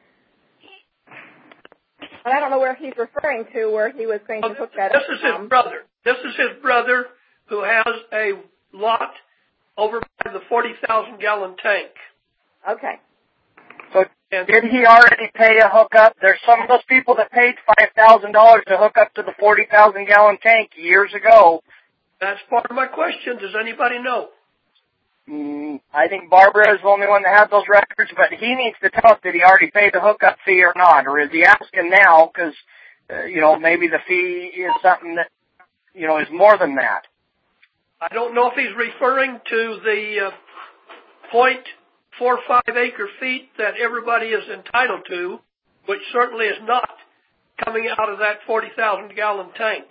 But I don't know where he's referring to, where he was going to hook that this up. This is from. his brother. This is his brother who has a lot over by the forty thousand gallon tank. Okay. So did he already pay a hookup? There's some of those people that paid five thousand dollars to hook up to the forty thousand gallon tank years ago. That's part of my question. Does anybody know? Mm, I think Barbara is the only one that has those records, but he needs to tell us did he already pay the hookup fee or not, or is he asking now because, uh, you know, maybe the fee is something that, you know, is more than that. I don't know if he's referring to the uh, point four five acre feet that everybody is entitled to, which certainly is not coming out of that forty thousand gallon tank.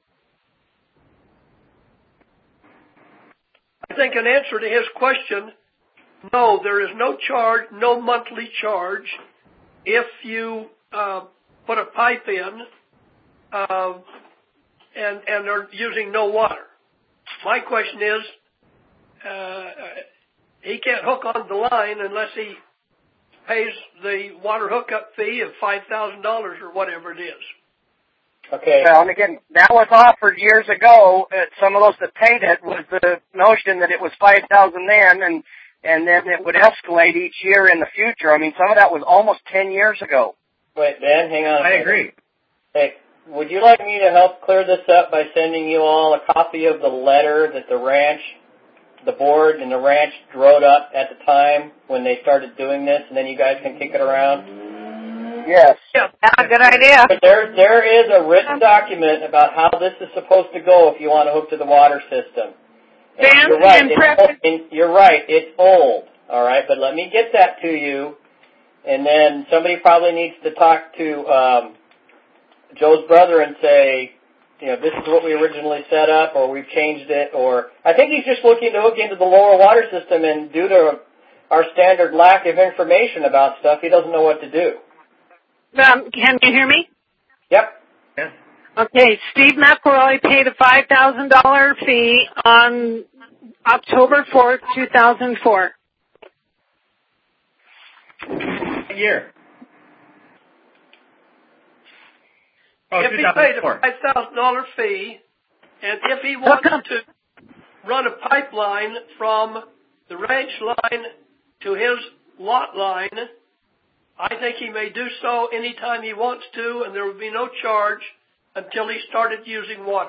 I think an answer to his question, no, there is no charge, no monthly charge if you uh, put a pipe in uh, and, and are using no water. My question is, uh, he can't hook on the line unless he pays the water hookup fee of five thousand dollars or whatever it is. Okay. Well, and again, that was offered years ago. Uh, some of those that paid it was the notion that it was five thousand then, and and then it would escalate each year in the future. I mean, some of that was almost ten years ago. Wait, Ben, hang on. I agree. Hey, would you like me to help clear this up by sending you all a copy of the letter that the ranch, the board and the ranch wrote up at the time when they started doing this, and then you guys can kick it around? Yes. Yeah, a good idea. But there, there is a written document about how this is supposed to go if you want to hook to the water system. And Dan, you're right. and It's, and you're right. It's old. All right, but let me get that to you, and then somebody probably needs to talk to um, Joe's brother and say, you know, this is what we originally set up, or we've changed it, or I think he's just looking to hook into the lower water system, and due to our standard lack of information about stuff, he doesn't know what to do. Um, can you hear me? Yep. Yes. Okay, Steve McElroy paid a five thousand dollars fee on October fourth, two thousand four. What year? Oh, if he paid a five thousand dollars fee, and if he wanted to run a pipeline from the ranch line to his lot line, I think he may do so anytime he wants to, and there would be no charge until he started using water.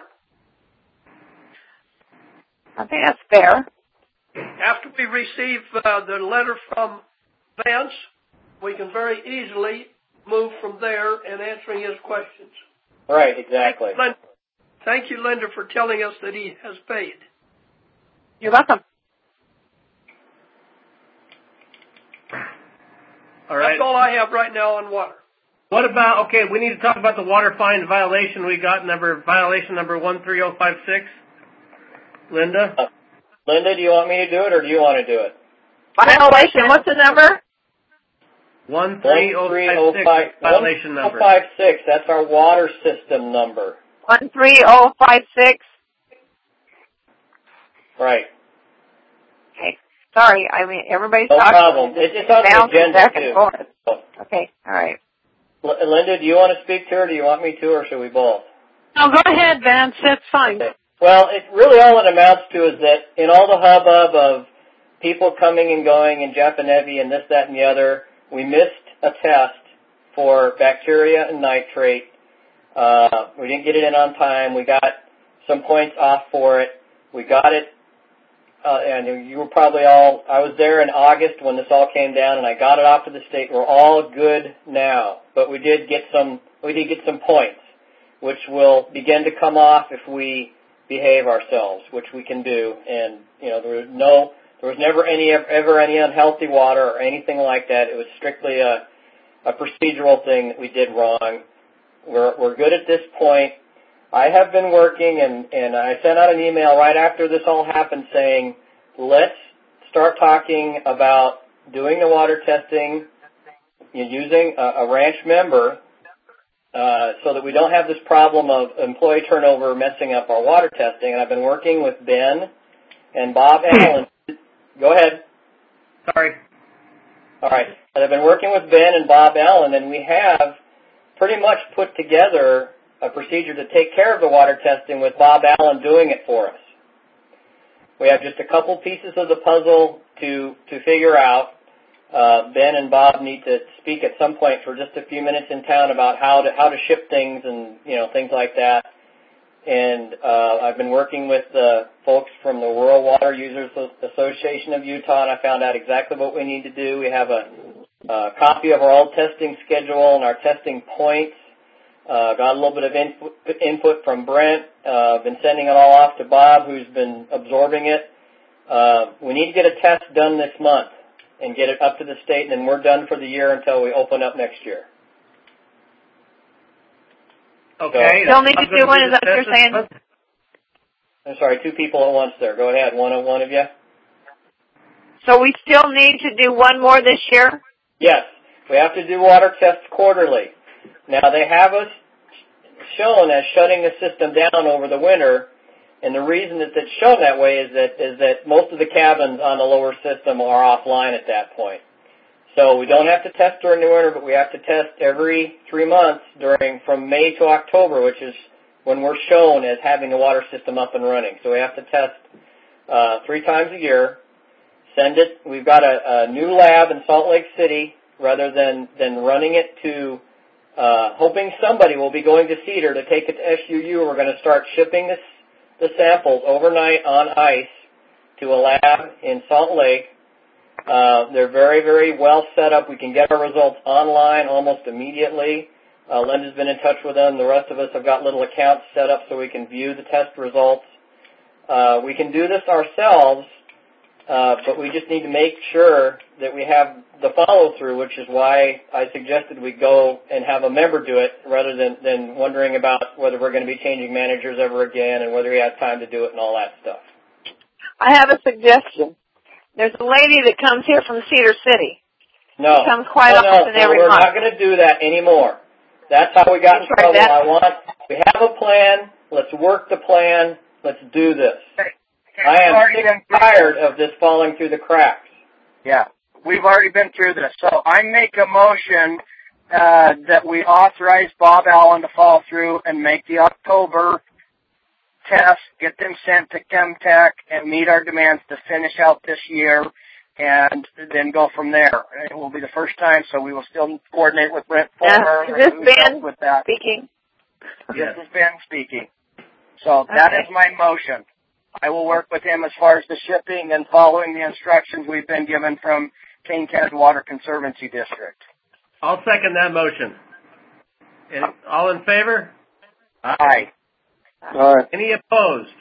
I think that's fair. After we receive uh, the letter from Vance, we can very easily move from there and answering his questions. Right, exactly. Thank you, Linda, Thank you, Linda, for telling us that he has paid. You're welcome. All right. That's all I have right now on water. What about, okay, we need to talk about the water fine violation we got, number violation number one three zero five six. Linda? Uh, Linda, do you want me to do it, or do you want to do it? Violation, what's the number? one three zero five six, violation number. one three zero five six, that's our water system number. one three zero five six. Right. Okay. Sorry, I mean, everybody's no talking. No problem. It's, it's on the agenda, back too. and forth. Okay, all right. L- Linda, do you want to speak to her, or do you want me to, or should we both? No, go ahead, Vance. That's fine. Okay. Well, it really all it amounts to is that in all the hubbub of people coming and going and Jeff and Evie and this, that, and the other, we missed a test for bacteria and nitrate. Uh, we didn't get it in on time. We got some points off for it. We got it uh, and you were probably all, I was there in August when this all came down, and I got it off to the state. We're all good now, but we did get some, we did get some points, which will begin to come off if we behave ourselves, which we can do. And, you know, there was no, there was never any, ever any unhealthy water or anything like that. It was strictly a, a procedural thing that we did wrong. We're, we're good at this point. I have been working, and, and I sent out an email right after this all happened saying, let's start talking about doing the water testing, you know, using a, a ranch member uh, so that we don't have this problem of employee turnover messing up our water testing. And I've been working with Ben and Bob Allen. Go ahead. Sorry. All right. And I've been working with Ben and Bob Allen, and we have pretty much put together a procedure to take care of the water testing with Bob Allen doing it for us. We have just a couple pieces of the puzzle to to figure out. Uh, Ben and Bob need to speak at some point for just a few minutes in town about how to how to ship things and you know things like that. And uh, I've been working with the folks from the Rural Water Users Association of Utah, and I found out exactly what we need to do. We have a, a copy of our old testing schedule and our testing points. Uh, got a little bit of input, input from Brent. Uh, been sending it all off to Bob, who's been absorbing it. Uh, we need to get a test done this month and get it up to the state, and then we're done for the year until we open up next year. Okay. So, you'll need to do one, is that what you're saying? I'm sorry, two people at once there. Go ahead, one of one of you. So we still need to do one more this year? Yes. We have to do water tests quarterly. Now, they have us shown as shutting the system down over the winter, and the reason that it's shown that way is that is that most of the cabins on the lower system are offline at that point. So we don't have to test during the winter, but we have to test every three months during from May to October, which is when we're shown as having the water system up and running. So we have to test uh, three times a year, send it. We've got a, a new lab in Salt Lake City rather than, than running it to Uh, hoping somebody will be going to Cedar to take it to S U U. We're going to start shipping this, the samples overnight on ice to a lab in Salt Lake. Uh, they're very, very well set up. We can get our results online almost immediately. Uh, Linda's been in touch with them. The rest of us have got little accounts set up so we can view the test results. Uh, we can do this ourselves, uh, but we just need to make sure that we have the follow-through, which is why I suggested we go and have a member do it rather than, than wondering about whether we're going to be changing managers ever again and whether he has time to do it and all that stuff. I have a suggestion. There's a lady that comes here from Cedar City. No. She comes quite no, often no, every we're month. not going to do that anymore. That's how we got in trouble. I want, we have a plan. Let's work the plan. Let's do this. I am sick and tired of this falling through the cracks. Yeah. We've already been through this. So I make a motion uh, that we authorize Bob Allen to follow through and make the October tests, get them sent to Chemtech, and meet our demands to finish out this year, and then go from there. It will be the first time, so we will still coordinate with Brent Fulmer. Yeah. Is this Ben with that. speaking? Yes. This is Ben speaking. So that okay. is my motion. I will work with him as far as the shipping and following the instructions we've been given from Kane County Water Conservancy District. I'll second that motion. All in favor? Aye. All right. Any opposed?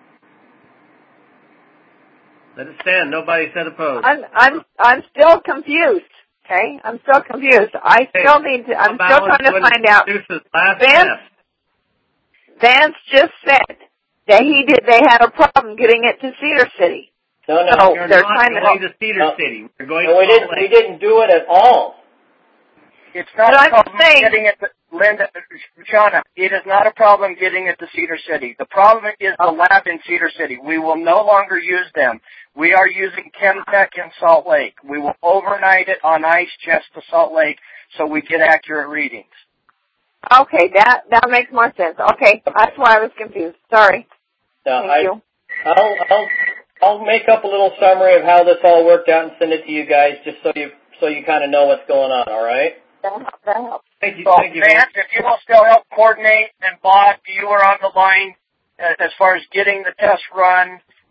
Let it stand. Nobody said opposed. I'm I'm I'm still confused. Okay, I'm still confused. I still need to. I'm still trying to find out. Vance, Vance just said that he did. They had a problem getting it to Cedar City. No, no, so You're they're not trying going to, to Cedar no. City. We're going no, to we didn't. Lake. We didn't do it at all. It's not but a I'm problem saying, getting it to Linda, Shauna. It is not a problem getting it to Cedar City. The problem is the lab in Cedar City. We will no longer use them. We are using Chemtech in Salt Lake. We will overnight it on ice just to Salt Lake so we get accurate readings. Okay, that that makes more sense. Okay, that's why I was confused. Sorry. No, Thank I, you. I'll, I'll I'll make up a little summary of how this all worked out and send it to you guys, just so you so you kind of know what's going on. All right. That, that helps. Thank you. So, Thank you. Vance, if you will still help coordinate, and Bob, you are on the line uh, as far as getting the test run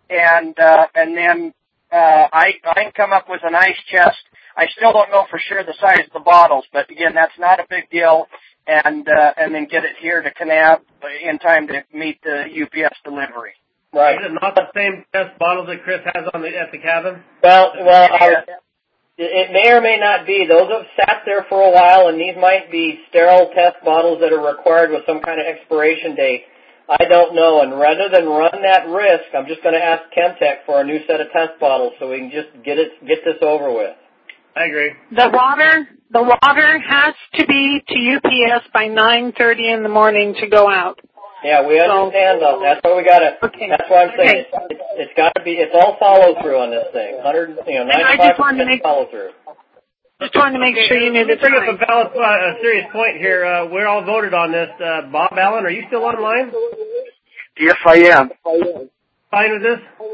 and uh, and then uh, I I can come up with an ice chest. I still don't know for sure the size of the bottles, but again, that's not a big deal. And uh, and then get it here to Kanab in time to meet the U P S delivery. Right. Is it not the same test bottles that Chris has on the at the cabin? Well, well, uh, it may or may not be. Those have sat there for a while, and these might be sterile test bottles that are required with some kind of expiration date. I don't know, and rather than run that risk, I'm just going to ask Chemtech for a new set of test bottles so we can just get it get this over with. I agree. The water, the water has to be to U P S by nine thirty in the morning to go out. Yeah, we understand though. That's why we gotta. Okay. That's why I'm saying okay. it's, it's, it's got to be. It's all follow through on this thing. Hundred, you know, ninety-five percent follow through. Just wanted to make okay, sure you knew the bring time. up a valid, uh, a serious point here. Uh, we're all voted on this. Uh, Bob Allen, are you still online? Yes, I am. Fine with this?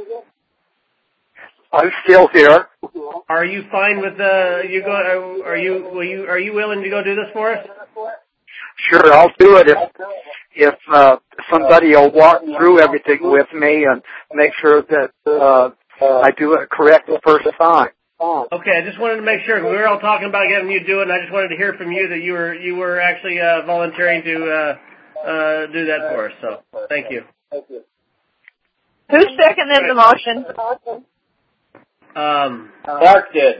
I'm still here. Are you fine with uh you go? Are, are you will you are you willing to go do this for us? Sure, I'll do it if if uh, somebody will walk through everything with me and make sure that uh, I do it correct the first time. Okay, I just wanted to make sure. We were all talking about getting you to do it, and I just wanted to hear from you that you were you were actually uh, volunteering to uh, uh, do that for us. So, thank you. Who seconded the motion? Um, Mark did.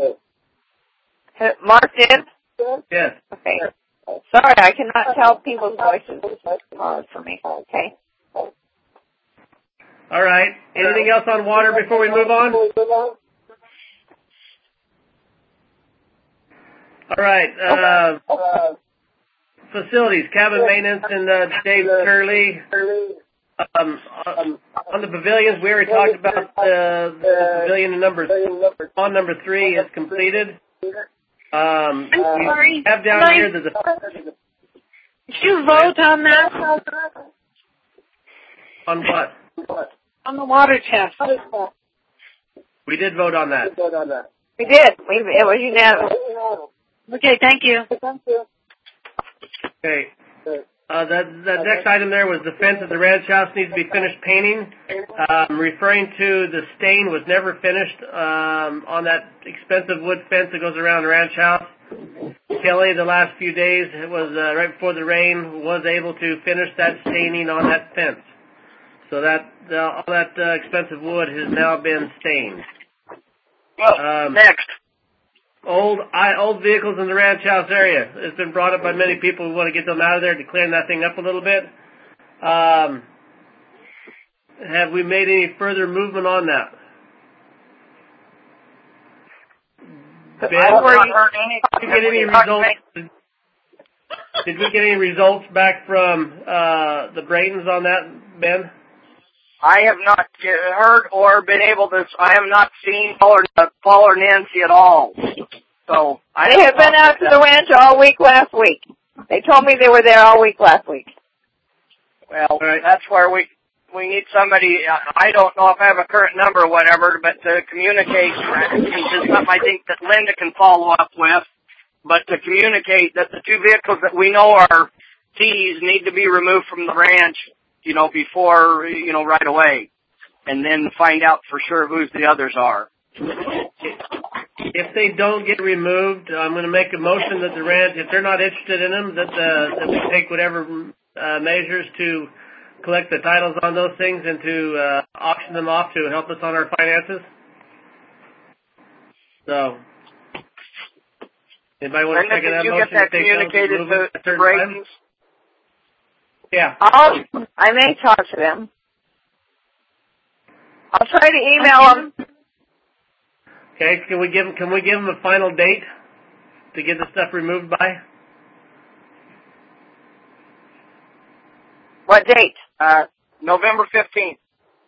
Mark did? Yes. Okay. Sorry, I cannot tell people's voices. It's hard for me. Okay. All right. Anything else on water before we move on? All right. Uh, facilities, cabin maintenance, and uh, Dave Curley. Um, on the pavilions, we already talked about uh, the pavilion number on number three is completed. Um, we have down Sorry. here the. Did you vote on that? On what? On the water test. We did vote on that. We did. We, it was unanimous. Okay, thank you. Okay. Uh, the, the next item there was the fence at the ranch house needs to be finished painting. Um, referring to the stain was never finished um, on that expensive wood fence that goes around the ranch house. Kelly, the last few days, it was uh, right before the rain, was able to finish that staining on that fence. So that uh, all that uh, expensive wood has now been stained. Oh, um, next. Old I, old vehicles in the ranch house area. It's been brought up by many people who want to get them out of there to clean that thing up a little bit. Um, have we made any further movement on that? Ben, I have not heard any. did we get any results? Did we get any results back from uh, the Braytons on that, Ben? I have not heard or been able to. I have not seen Paul or, Paul or Nancy at all. So I They have been out to the ranch all week last week. They told me they were there all week last week. Well, right. That's where we we need somebody. I don't know if I have a current number or whatever, but to communicate is something I think that Linda can follow up with. But to communicate that the two vehicles that we know are T's need to be removed from the ranch, you know, before, you know, right away, and then find out for sure who the others are. If they don't get removed, I'm going to make a motion that the ranch, if they're not interested in them, that, uh, that we take whatever uh, measures to collect the titles on those things and to uh, auction them off to help us on our finances. So, anybody want to check that you motion? Get that communicated to, to Braytons? Yeah. I'll, I may talk to them. I'll try to email them. Okay, can we give can we give them a final date to get the stuff removed by? What date? Uh, November fifteenth.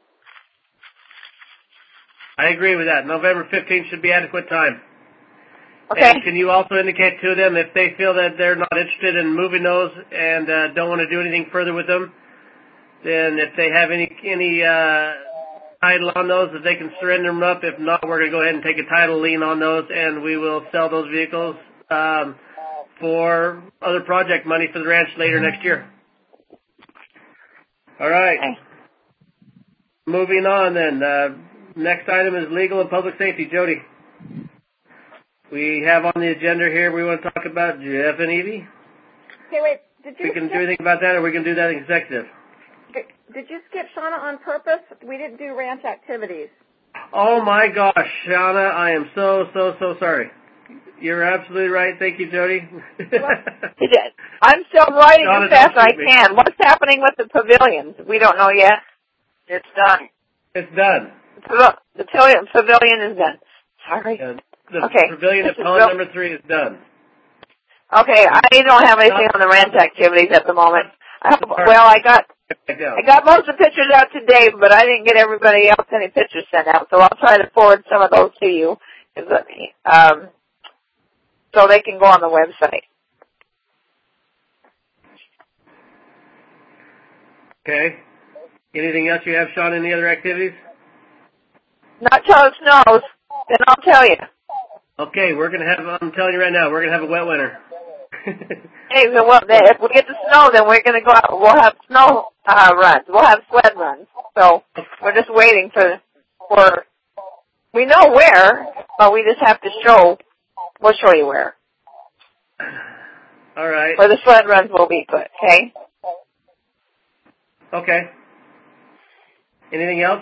I agree with that. November fifteenth should be adequate time. Okay. And can you also indicate to them if they feel that they're not interested in moving those and uh, don't want to do anything further with them, then if they have any any uh, title on those, if they can surrender them up. If not, we're going to go ahead and take a title lien on those, and we will sell those vehicles um, for other project money for the ranch later next year. All right. Okay. Moving on then. Uh, next item is legal and public safety. Jody. We have on the agenda here, we want to talk about Jeff and Evie. Okay, wait. Did you we can skip, do anything about that, or we can do that in executive. Did you skip Shauna on purpose? We didn't do ranch activities. Oh, my gosh, Shauna, I am so, so, so sorry. You're absolutely right. Thank you, Jody. I'm still writing Shauna, as fast as I can. What's happening with the pavilions? We don't know yet. It's done. It's done. The pavilion, pavilion is done. Sorry. Yeah, the okay. pavilion at pond number three is done. Okay, I don't have anything on the ranch activities at the moment. I have, well, I got I got most of the pictures out today, but I didn't get everybody else any pictures sent out, so I'll try to forward some of those to you, um, so they can go on the website. Okay. Anything else you have, Sean? Any other activities? Not till it snows, then I'll tell you. Okay, we're gonna have. I'm telling you right now, we're gonna have a wet winter. Hey, well, if we get the snow, then we're going to go out. We'll have snow uh, runs. We'll have sled runs. So we're just waiting for, for, we know where, but we just have to show, we'll show you where. All right. Where the sled runs will be put, okay? Okay. Anything else?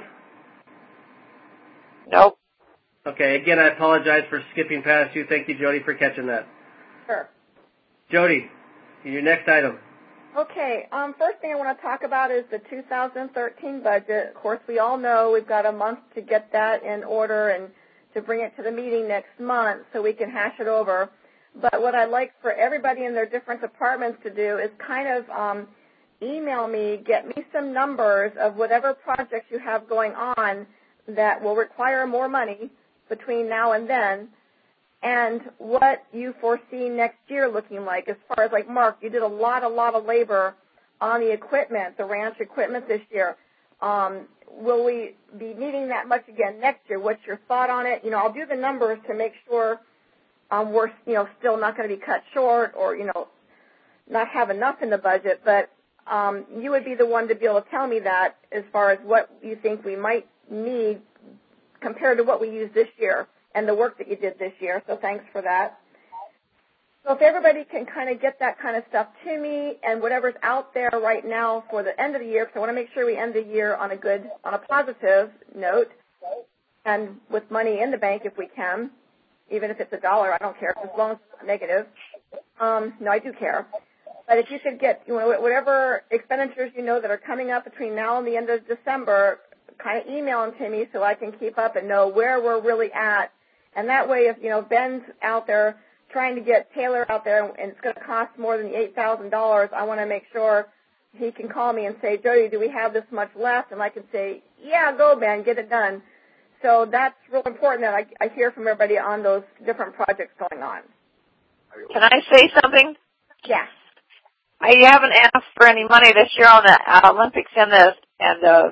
Nope. Okay, again, I apologize for skipping past you. Thank you, Jody, for catching that. Sure. Jody, your next item. Okay, um, first thing I want to talk about is the two thousand thirteen budget. Of course, we all know we've got a month to get that in order and to bring it to the meeting next month so we can hash it over. But what I'd like for everybody in their different departments to do is kind of um, email me, get me some numbers of whatever projects you have going on that will require more money between now and then, and what you foresee next year looking like. As far as, like, Mark, you did a lot, a lot of labor on the equipment, the ranch equipment this year. Um, will we be needing that much again next year? What's your thought on it? You know, I'll do the numbers to make sure um, we're, you know, still not going to be cut short or, you know, not have enough in the budget. But um, you would be the one to be able to tell me that as far as what you think we might need compared to what we used this year and the work that you did this year, so thanks for that. So if everybody can kind of get that kind of stuff to me and whatever's out there right now for the end of the year, because I want to make sure we end the year on a good, on a positive note and with money in the bank if we can, even if it's a dollar, I don't care, as long as it's not negative. Um, no, I do care. But if you could get, you know, whatever expenditures you know that are coming up between now and the end of December, kind of email them to me so I can keep up and know where we're really at. And that way, if, you know, Ben's out there trying to get Taylor out there and it's going to cost more than the eight thousand dollars, I want to make sure he can call me and say, Jody, do we have this much left? And I can say, yeah, go, Ben, get it done. So that's real important that I, I hear from everybody on those different projects going on. Can I say something? Yes. I haven't asked for any money this year on the uh, Olympics and the and the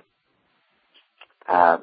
uh,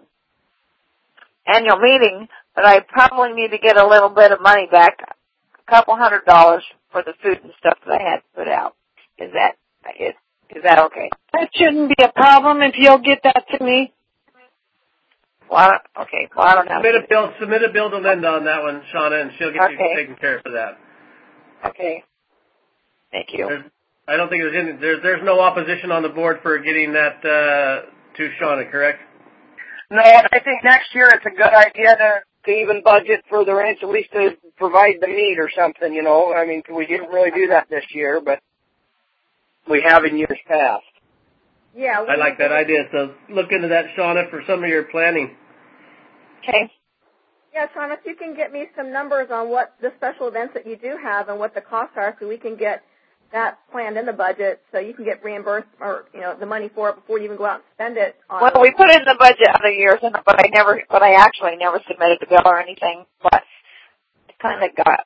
annual meeting, but I probably need to get a little bit of money back, a couple hundred dollars for the food and stuff that I had put out. Is that is is that okay? That shouldn't be a problem if you'll get that to me. Well, okay. Well, I don't know. Submit a bill. Submit a bill to Linda on that one, Shauna, and she'll get okay. you taken care of for that. Okay. Thank you. There's, I don't think there's any. There's there's no opposition on the board for getting that uh, to Shauna, correct? No, I think next year it's a good idea to, to even budget for the ranch, at least to provide the meat or something, you know. I mean, we didn't really do that this year, but we have in years past. Yeah. I like that idea. So look into that, Shauna, for some of your planning. Okay. Yeah, Shauna, if you can get me some numbers on what the special events that you do have and what the costs are so we can get that planned in the budget so you can get reimbursed or, you know, the money for it before you even go out and spend it. On well, we put it in the budget other years, but I never, but I actually never submitted the bill or anything, but it kind of got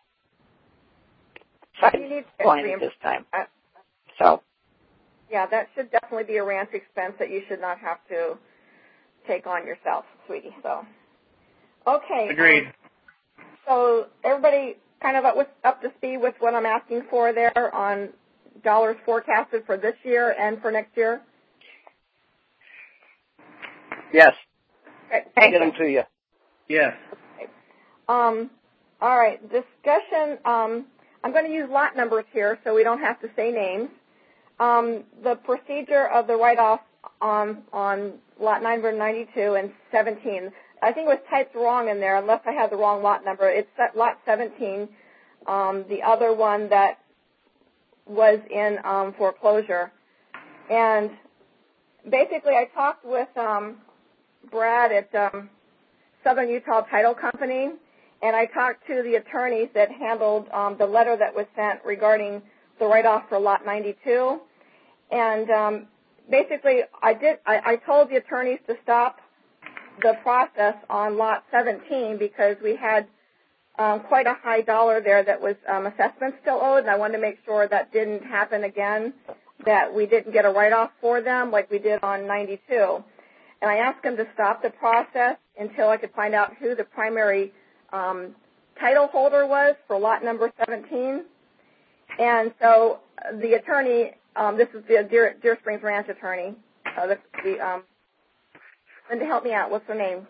disappointed this time. So. Yeah, that should definitely be a ranch expense that you should not have to take on yourself, sweetie. So, okay. Agreed. Um, so everybody kind of up, with, up to speed with what I'm asking for there on dollars forecasted for this year and for next year? Yes. Okay. I'll get them to you. Yes. Okay. Um, all right. Discussion. Um, I'm going to use lot numbers here so we don't have to say names. Um, the procedure of the write-off on on lot nine ninety-two and seventeen. I think it was typed wrong in there, unless I had the wrong lot number. It's lot seventeen, um, the other one that was in um, foreclosure. And basically, I talked with um, Brad at um, Southern Utah Title Company, and I talked to the attorneys that handled um, the letter that was sent regarding the write-off for lot ninety-two. And um, basically, I did. I, I told the attorneys to stop the process on lot seventeen because we had um, quite a high dollar there that was um, assessment still owed, and I wanted to make sure that didn't happen again, that we didn't get a write-off for them like we did on ninety-two. And I asked them to stop the process until I could find out who the primary um, title holder was for lot number seventeen. And so the attorney, um, this is the Deer, Deer Springs Ranch attorney, uh, the, the um, Linda, help me out. What's her name?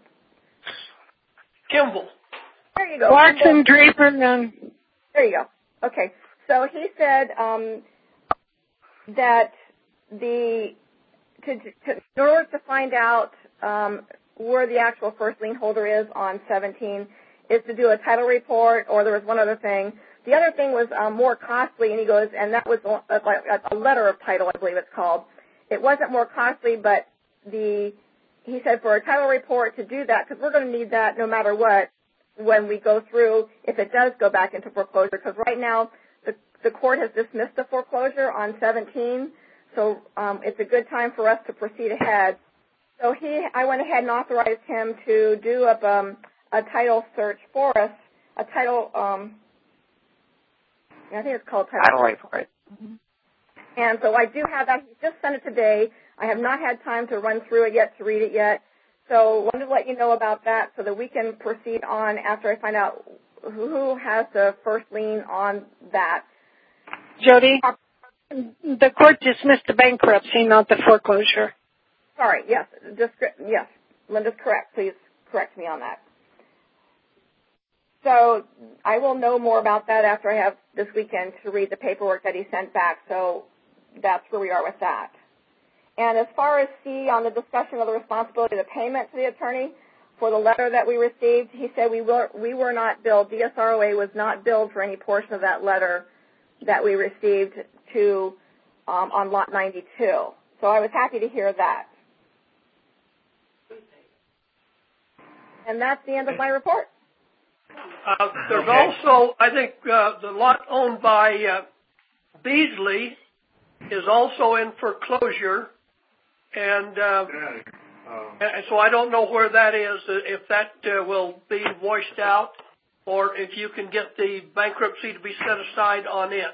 Kimball. There you go. Watson Draper. None. There you go. Okay. So he said um, that the to, to, in order to find out um, where the actual first lien holder is on seventeen is to do a title report, or there was one other thing. The other thing was um, more costly, and he goes, and that was a, a letter of title, I believe it's called. It wasn't more costly, but the he said for a title report to do that, because we're going to need that no matter what when we go through, if it does go back into foreclosure, because right now the, the court has dismissed the foreclosure on seventeen, so um, it's a good time for us to proceed ahead. So he, I went ahead and authorized him to do up um, a title search for us, a title, um, I think it's called title, title report. Mm-hmm. And so I do have that. He just sent it today. I have not had time to run through it yet, to read it yet. So I wanted to let you know about that so that we can proceed on after I find out who has the first lien on that. Jody, the court dismissed the bankruptcy, not the foreclosure. Sorry, yes, just, yes, Linda's correct. Please correct me on that. So I will know more about that after I have this weekend to read the paperwork that he sent back. So that's where we are with that. And as far as C, on the discussion of the responsibility of the payment to the attorney for the letter that we received, he said we were, we were not billed. D S R O A was not billed for any portion of that letter that we received to um, on lot ninety-two. So I was happy to hear that. And that's the end of my report. Uh, there's okay. also, I think, uh, the lot owned by uh, Beasley is also in foreclosure, and, uh, and so I don't know where that is, if that uh, will be washed out, or if you can get the bankruptcy to be set aside on it.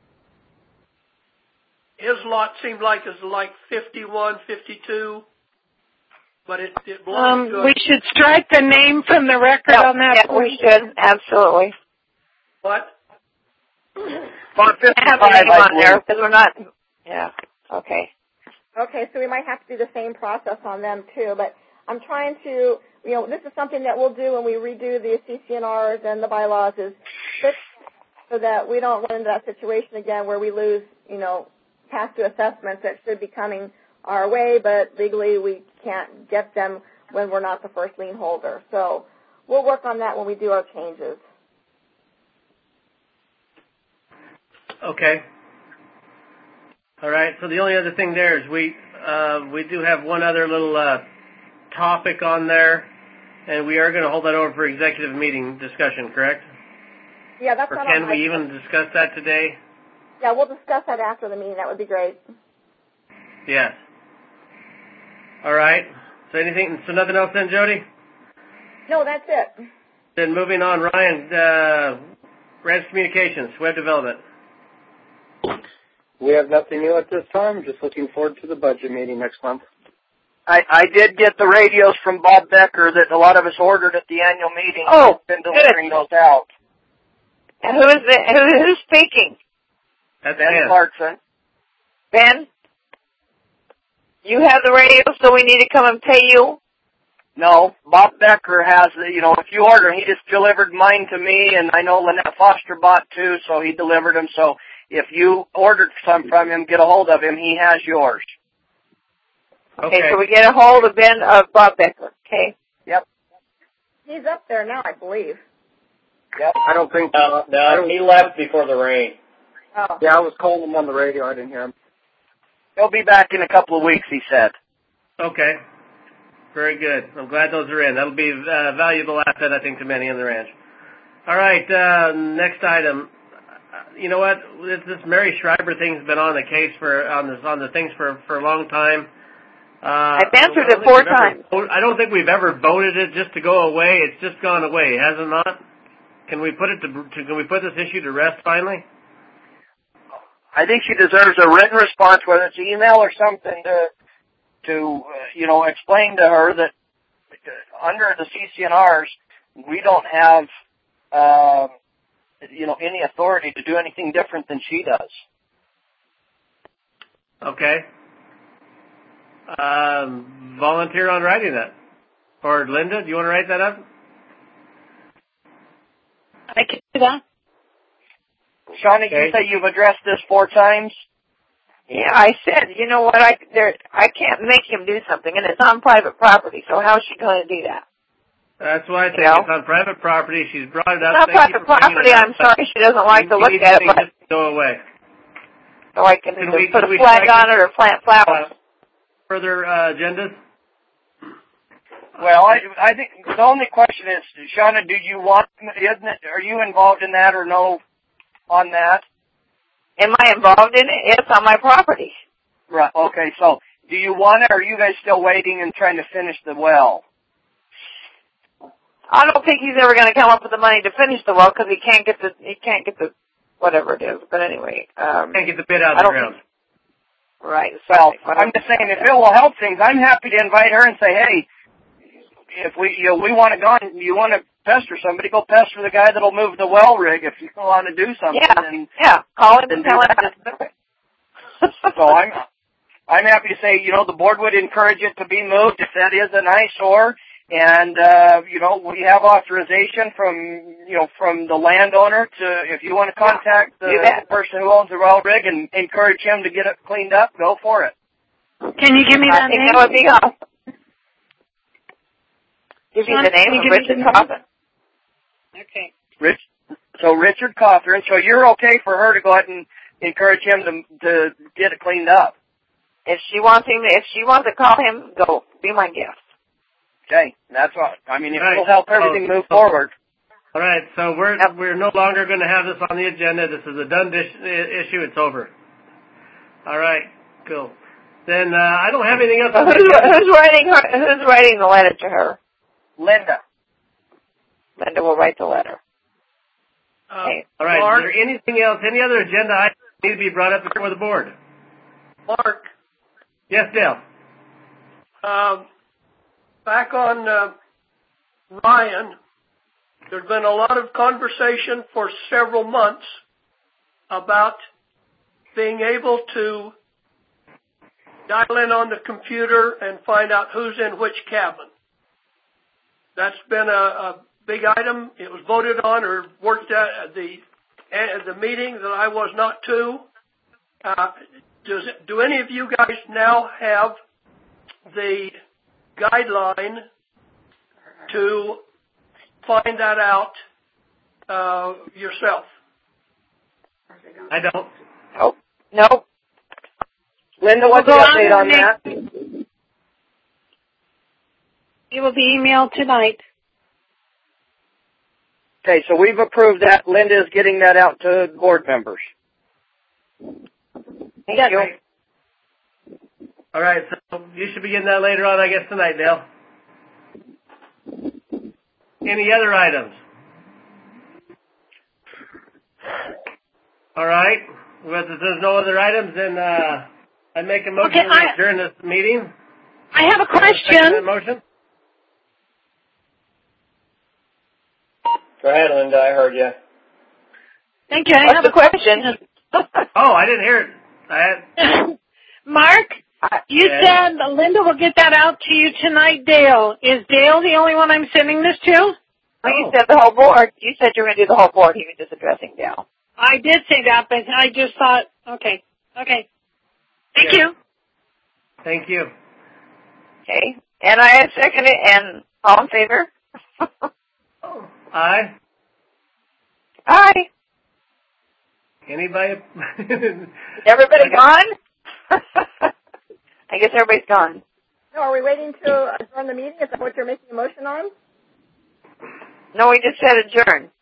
His lot seemed like it's like fifty-one, fifty-two, but it, it belongs Um, to we should strike the name from the record yeah, on that. Yeah, we should, absolutely. What? About Have fifty-five, the name I on believe. there, because we're not, yeah, okay. Okay, so we might have to do the same process on them too, but I'm trying to, you know, this is something that we'll do when we redo the C C N Rs and the bylaws, is fix so that we don't run into that situation again where we lose, you know, past due assessments that should be coming our way, but legally we can't get them when we're not the first lien holder. So we'll work on that when we do our changes. Okay. All right. So the only other thing there is we uh, we do have one other little uh, topic on there, and we are going to hold that over for executive meeting discussion, correct? Yeah, that's or not can on we my even list. discuss that today? Yeah, we'll discuss that after the meeting. That would be great. Yes. All right. So anything? So nothing else then, Jody? No, that's it. Then moving on, Ryan, uh, Ranch Communications, Web Development. We have nothing new at this time. Just looking forward to the budget meeting next month. I, I did get the radios from Bob Becker that a lot of us ordered at the annual meeting. Oh, I've been delivering good. those out. And who is it? Who, who's speaking? That's Ben Ben. Clarkson. Ben? You have the radio, so we need to come and pay you? No, Bob Becker has, you know, if you order, he just delivered mine to me, and I know Lynette Foster bought two, so he delivered them. So if you ordered some from him, get a hold of him. He has yours. Okay, Okay. so we get a hold of Ben of Bob Becker. Okay. Yep. He's up there now, I believe. Yep. I don't think. No, no, he left before the rain. Oh. Yeah, I was calling him on the radio. I didn't hear him. He'll be back in a couple of weeks, he said. Okay. Very good. I'm glad those are in. That'll be a valuable asset, I think, to many in the ranch. All right, uh, next item. You know what? This, this Mary Schreiber thing's been on the case for on this on the things for, for a long time. Uh, I've answered it four times. Ever, I don't think we've ever voted it just to go away. It's just gone away, has it not? Can we put it to, to can we put this issue to rest finally? I think she deserves a written response, whether it's email or something, to to uh, you know explain to her that uh, under the C C N Rs we don't have uh, you know any authority to do anything different than she does. Okay. Um, volunteer on writing that, or Linda, do you want to write that up? I can do that. Shauna, Okay. you say you've addressed this four times? Yeah, I said, you know what, I there, I can't make him do something, and it's on private property, so how's she going to do that? That's why I think You know? it's on private property. She's brought it It's up. not Thank you private for bringing property, it up, I'm sorry, she doesn't like to we look need at it, to but just go away. so I can Can either we- put can a we flag strike on it or plant flowers. Uh, further uh, agendas? Well, I, I think the only question is, Shauna, do you want? Isn't it, are you involved in that or no? On that? Am I involved in it? It's on my property. Right. Okay. So, do you want it, or are you guys still waiting and trying to finish the well? I don't think he's ever going to come up with the money to finish the well because he can't get the he can't get the whatever it is. But anyway, um, Can't get the bid out I of the don't ground. think- right. Well, something, I'm just saying, if it will help things, I'm happy to invite her and say, hey, if we you know we want to go on, you want to pester somebody, go pester the guy that'll move the well rig if you want to do something. Yeah, and, yeah. Call him and and do tell him that. to do it. So I'm I'm happy to say, you know, the board would encourage it to be moved if that is an eyesore. And, uh, you know, we have authorization from, you know, from the landowner to, if you want to contact the person who owns the well rig and encourage him to get it cleaned up, go for it. Can you give me that I think name? that would be awesome. Give you John, the name can you of give me Richard the name? Coffin. Okay. Rich, so Richard Cawthorn, so you're okay for her to go ahead and encourage him to, to get it cleaned up? If she wants him, if she wants to call him, go. Be my guest. Okay, that's what, I mean, it Right. will help everything So- move so- forward. All right, so we're Yep. we're no longer going to have this on the agenda. This is a done dish, issue. It's over. All right, cool. Then uh, I don't have anything else. So on the who's, agenda. who's writing her? Who's writing the letter to her? Linda. Linda will write the letter. Uh, Okay. All right. Mark, Is there anything else? Any other agenda items need to be brought up before the board? Mark, Yes, Dale. um, back on uh, Ryan, there's been a lot of conversation for several months about being able to dial in on the computer and find out who's in which cabin. That's been a, a big item. It was voted on or worked at the at the meeting that I was not to. Uh, does do any of you guys now have the guideline to find that out uh, yourself? I don't. Nope. Nope. Linda, what's the We'll go update on on and that? make- It will be emailed tonight. Okay, so we've approved that. Linda is getting that out to board members. Thank Yes. you. All right, so you should be getting that later on, I guess, tonight, Dale. Any other items? All right. Well, if there's no other items, then uh, I make a motion Okay, to I- adjourn this meeting. I have a Second that question. motion. Go ahead, Linda. I heard you. Thank you. I What's have the a question? Oh, I didn't hear it. I had, Mark, You said Linda will get that out to you tonight, Dale. Is Dale the only one I'm sending this to? Oh, you said the whole board. You said you were going to do the whole board. He was just addressing Dale. I did say that, but I just thought, okay, okay. Thank yeah. you. Thank you. Okay. And I second it, and all in favor? oh. Aye. Aye. Anybody? Everybody gone? I guess everybody's gone. No, are we waiting to adjourn the meeting? Is that what you're making a motion on? No, we just said adjourn.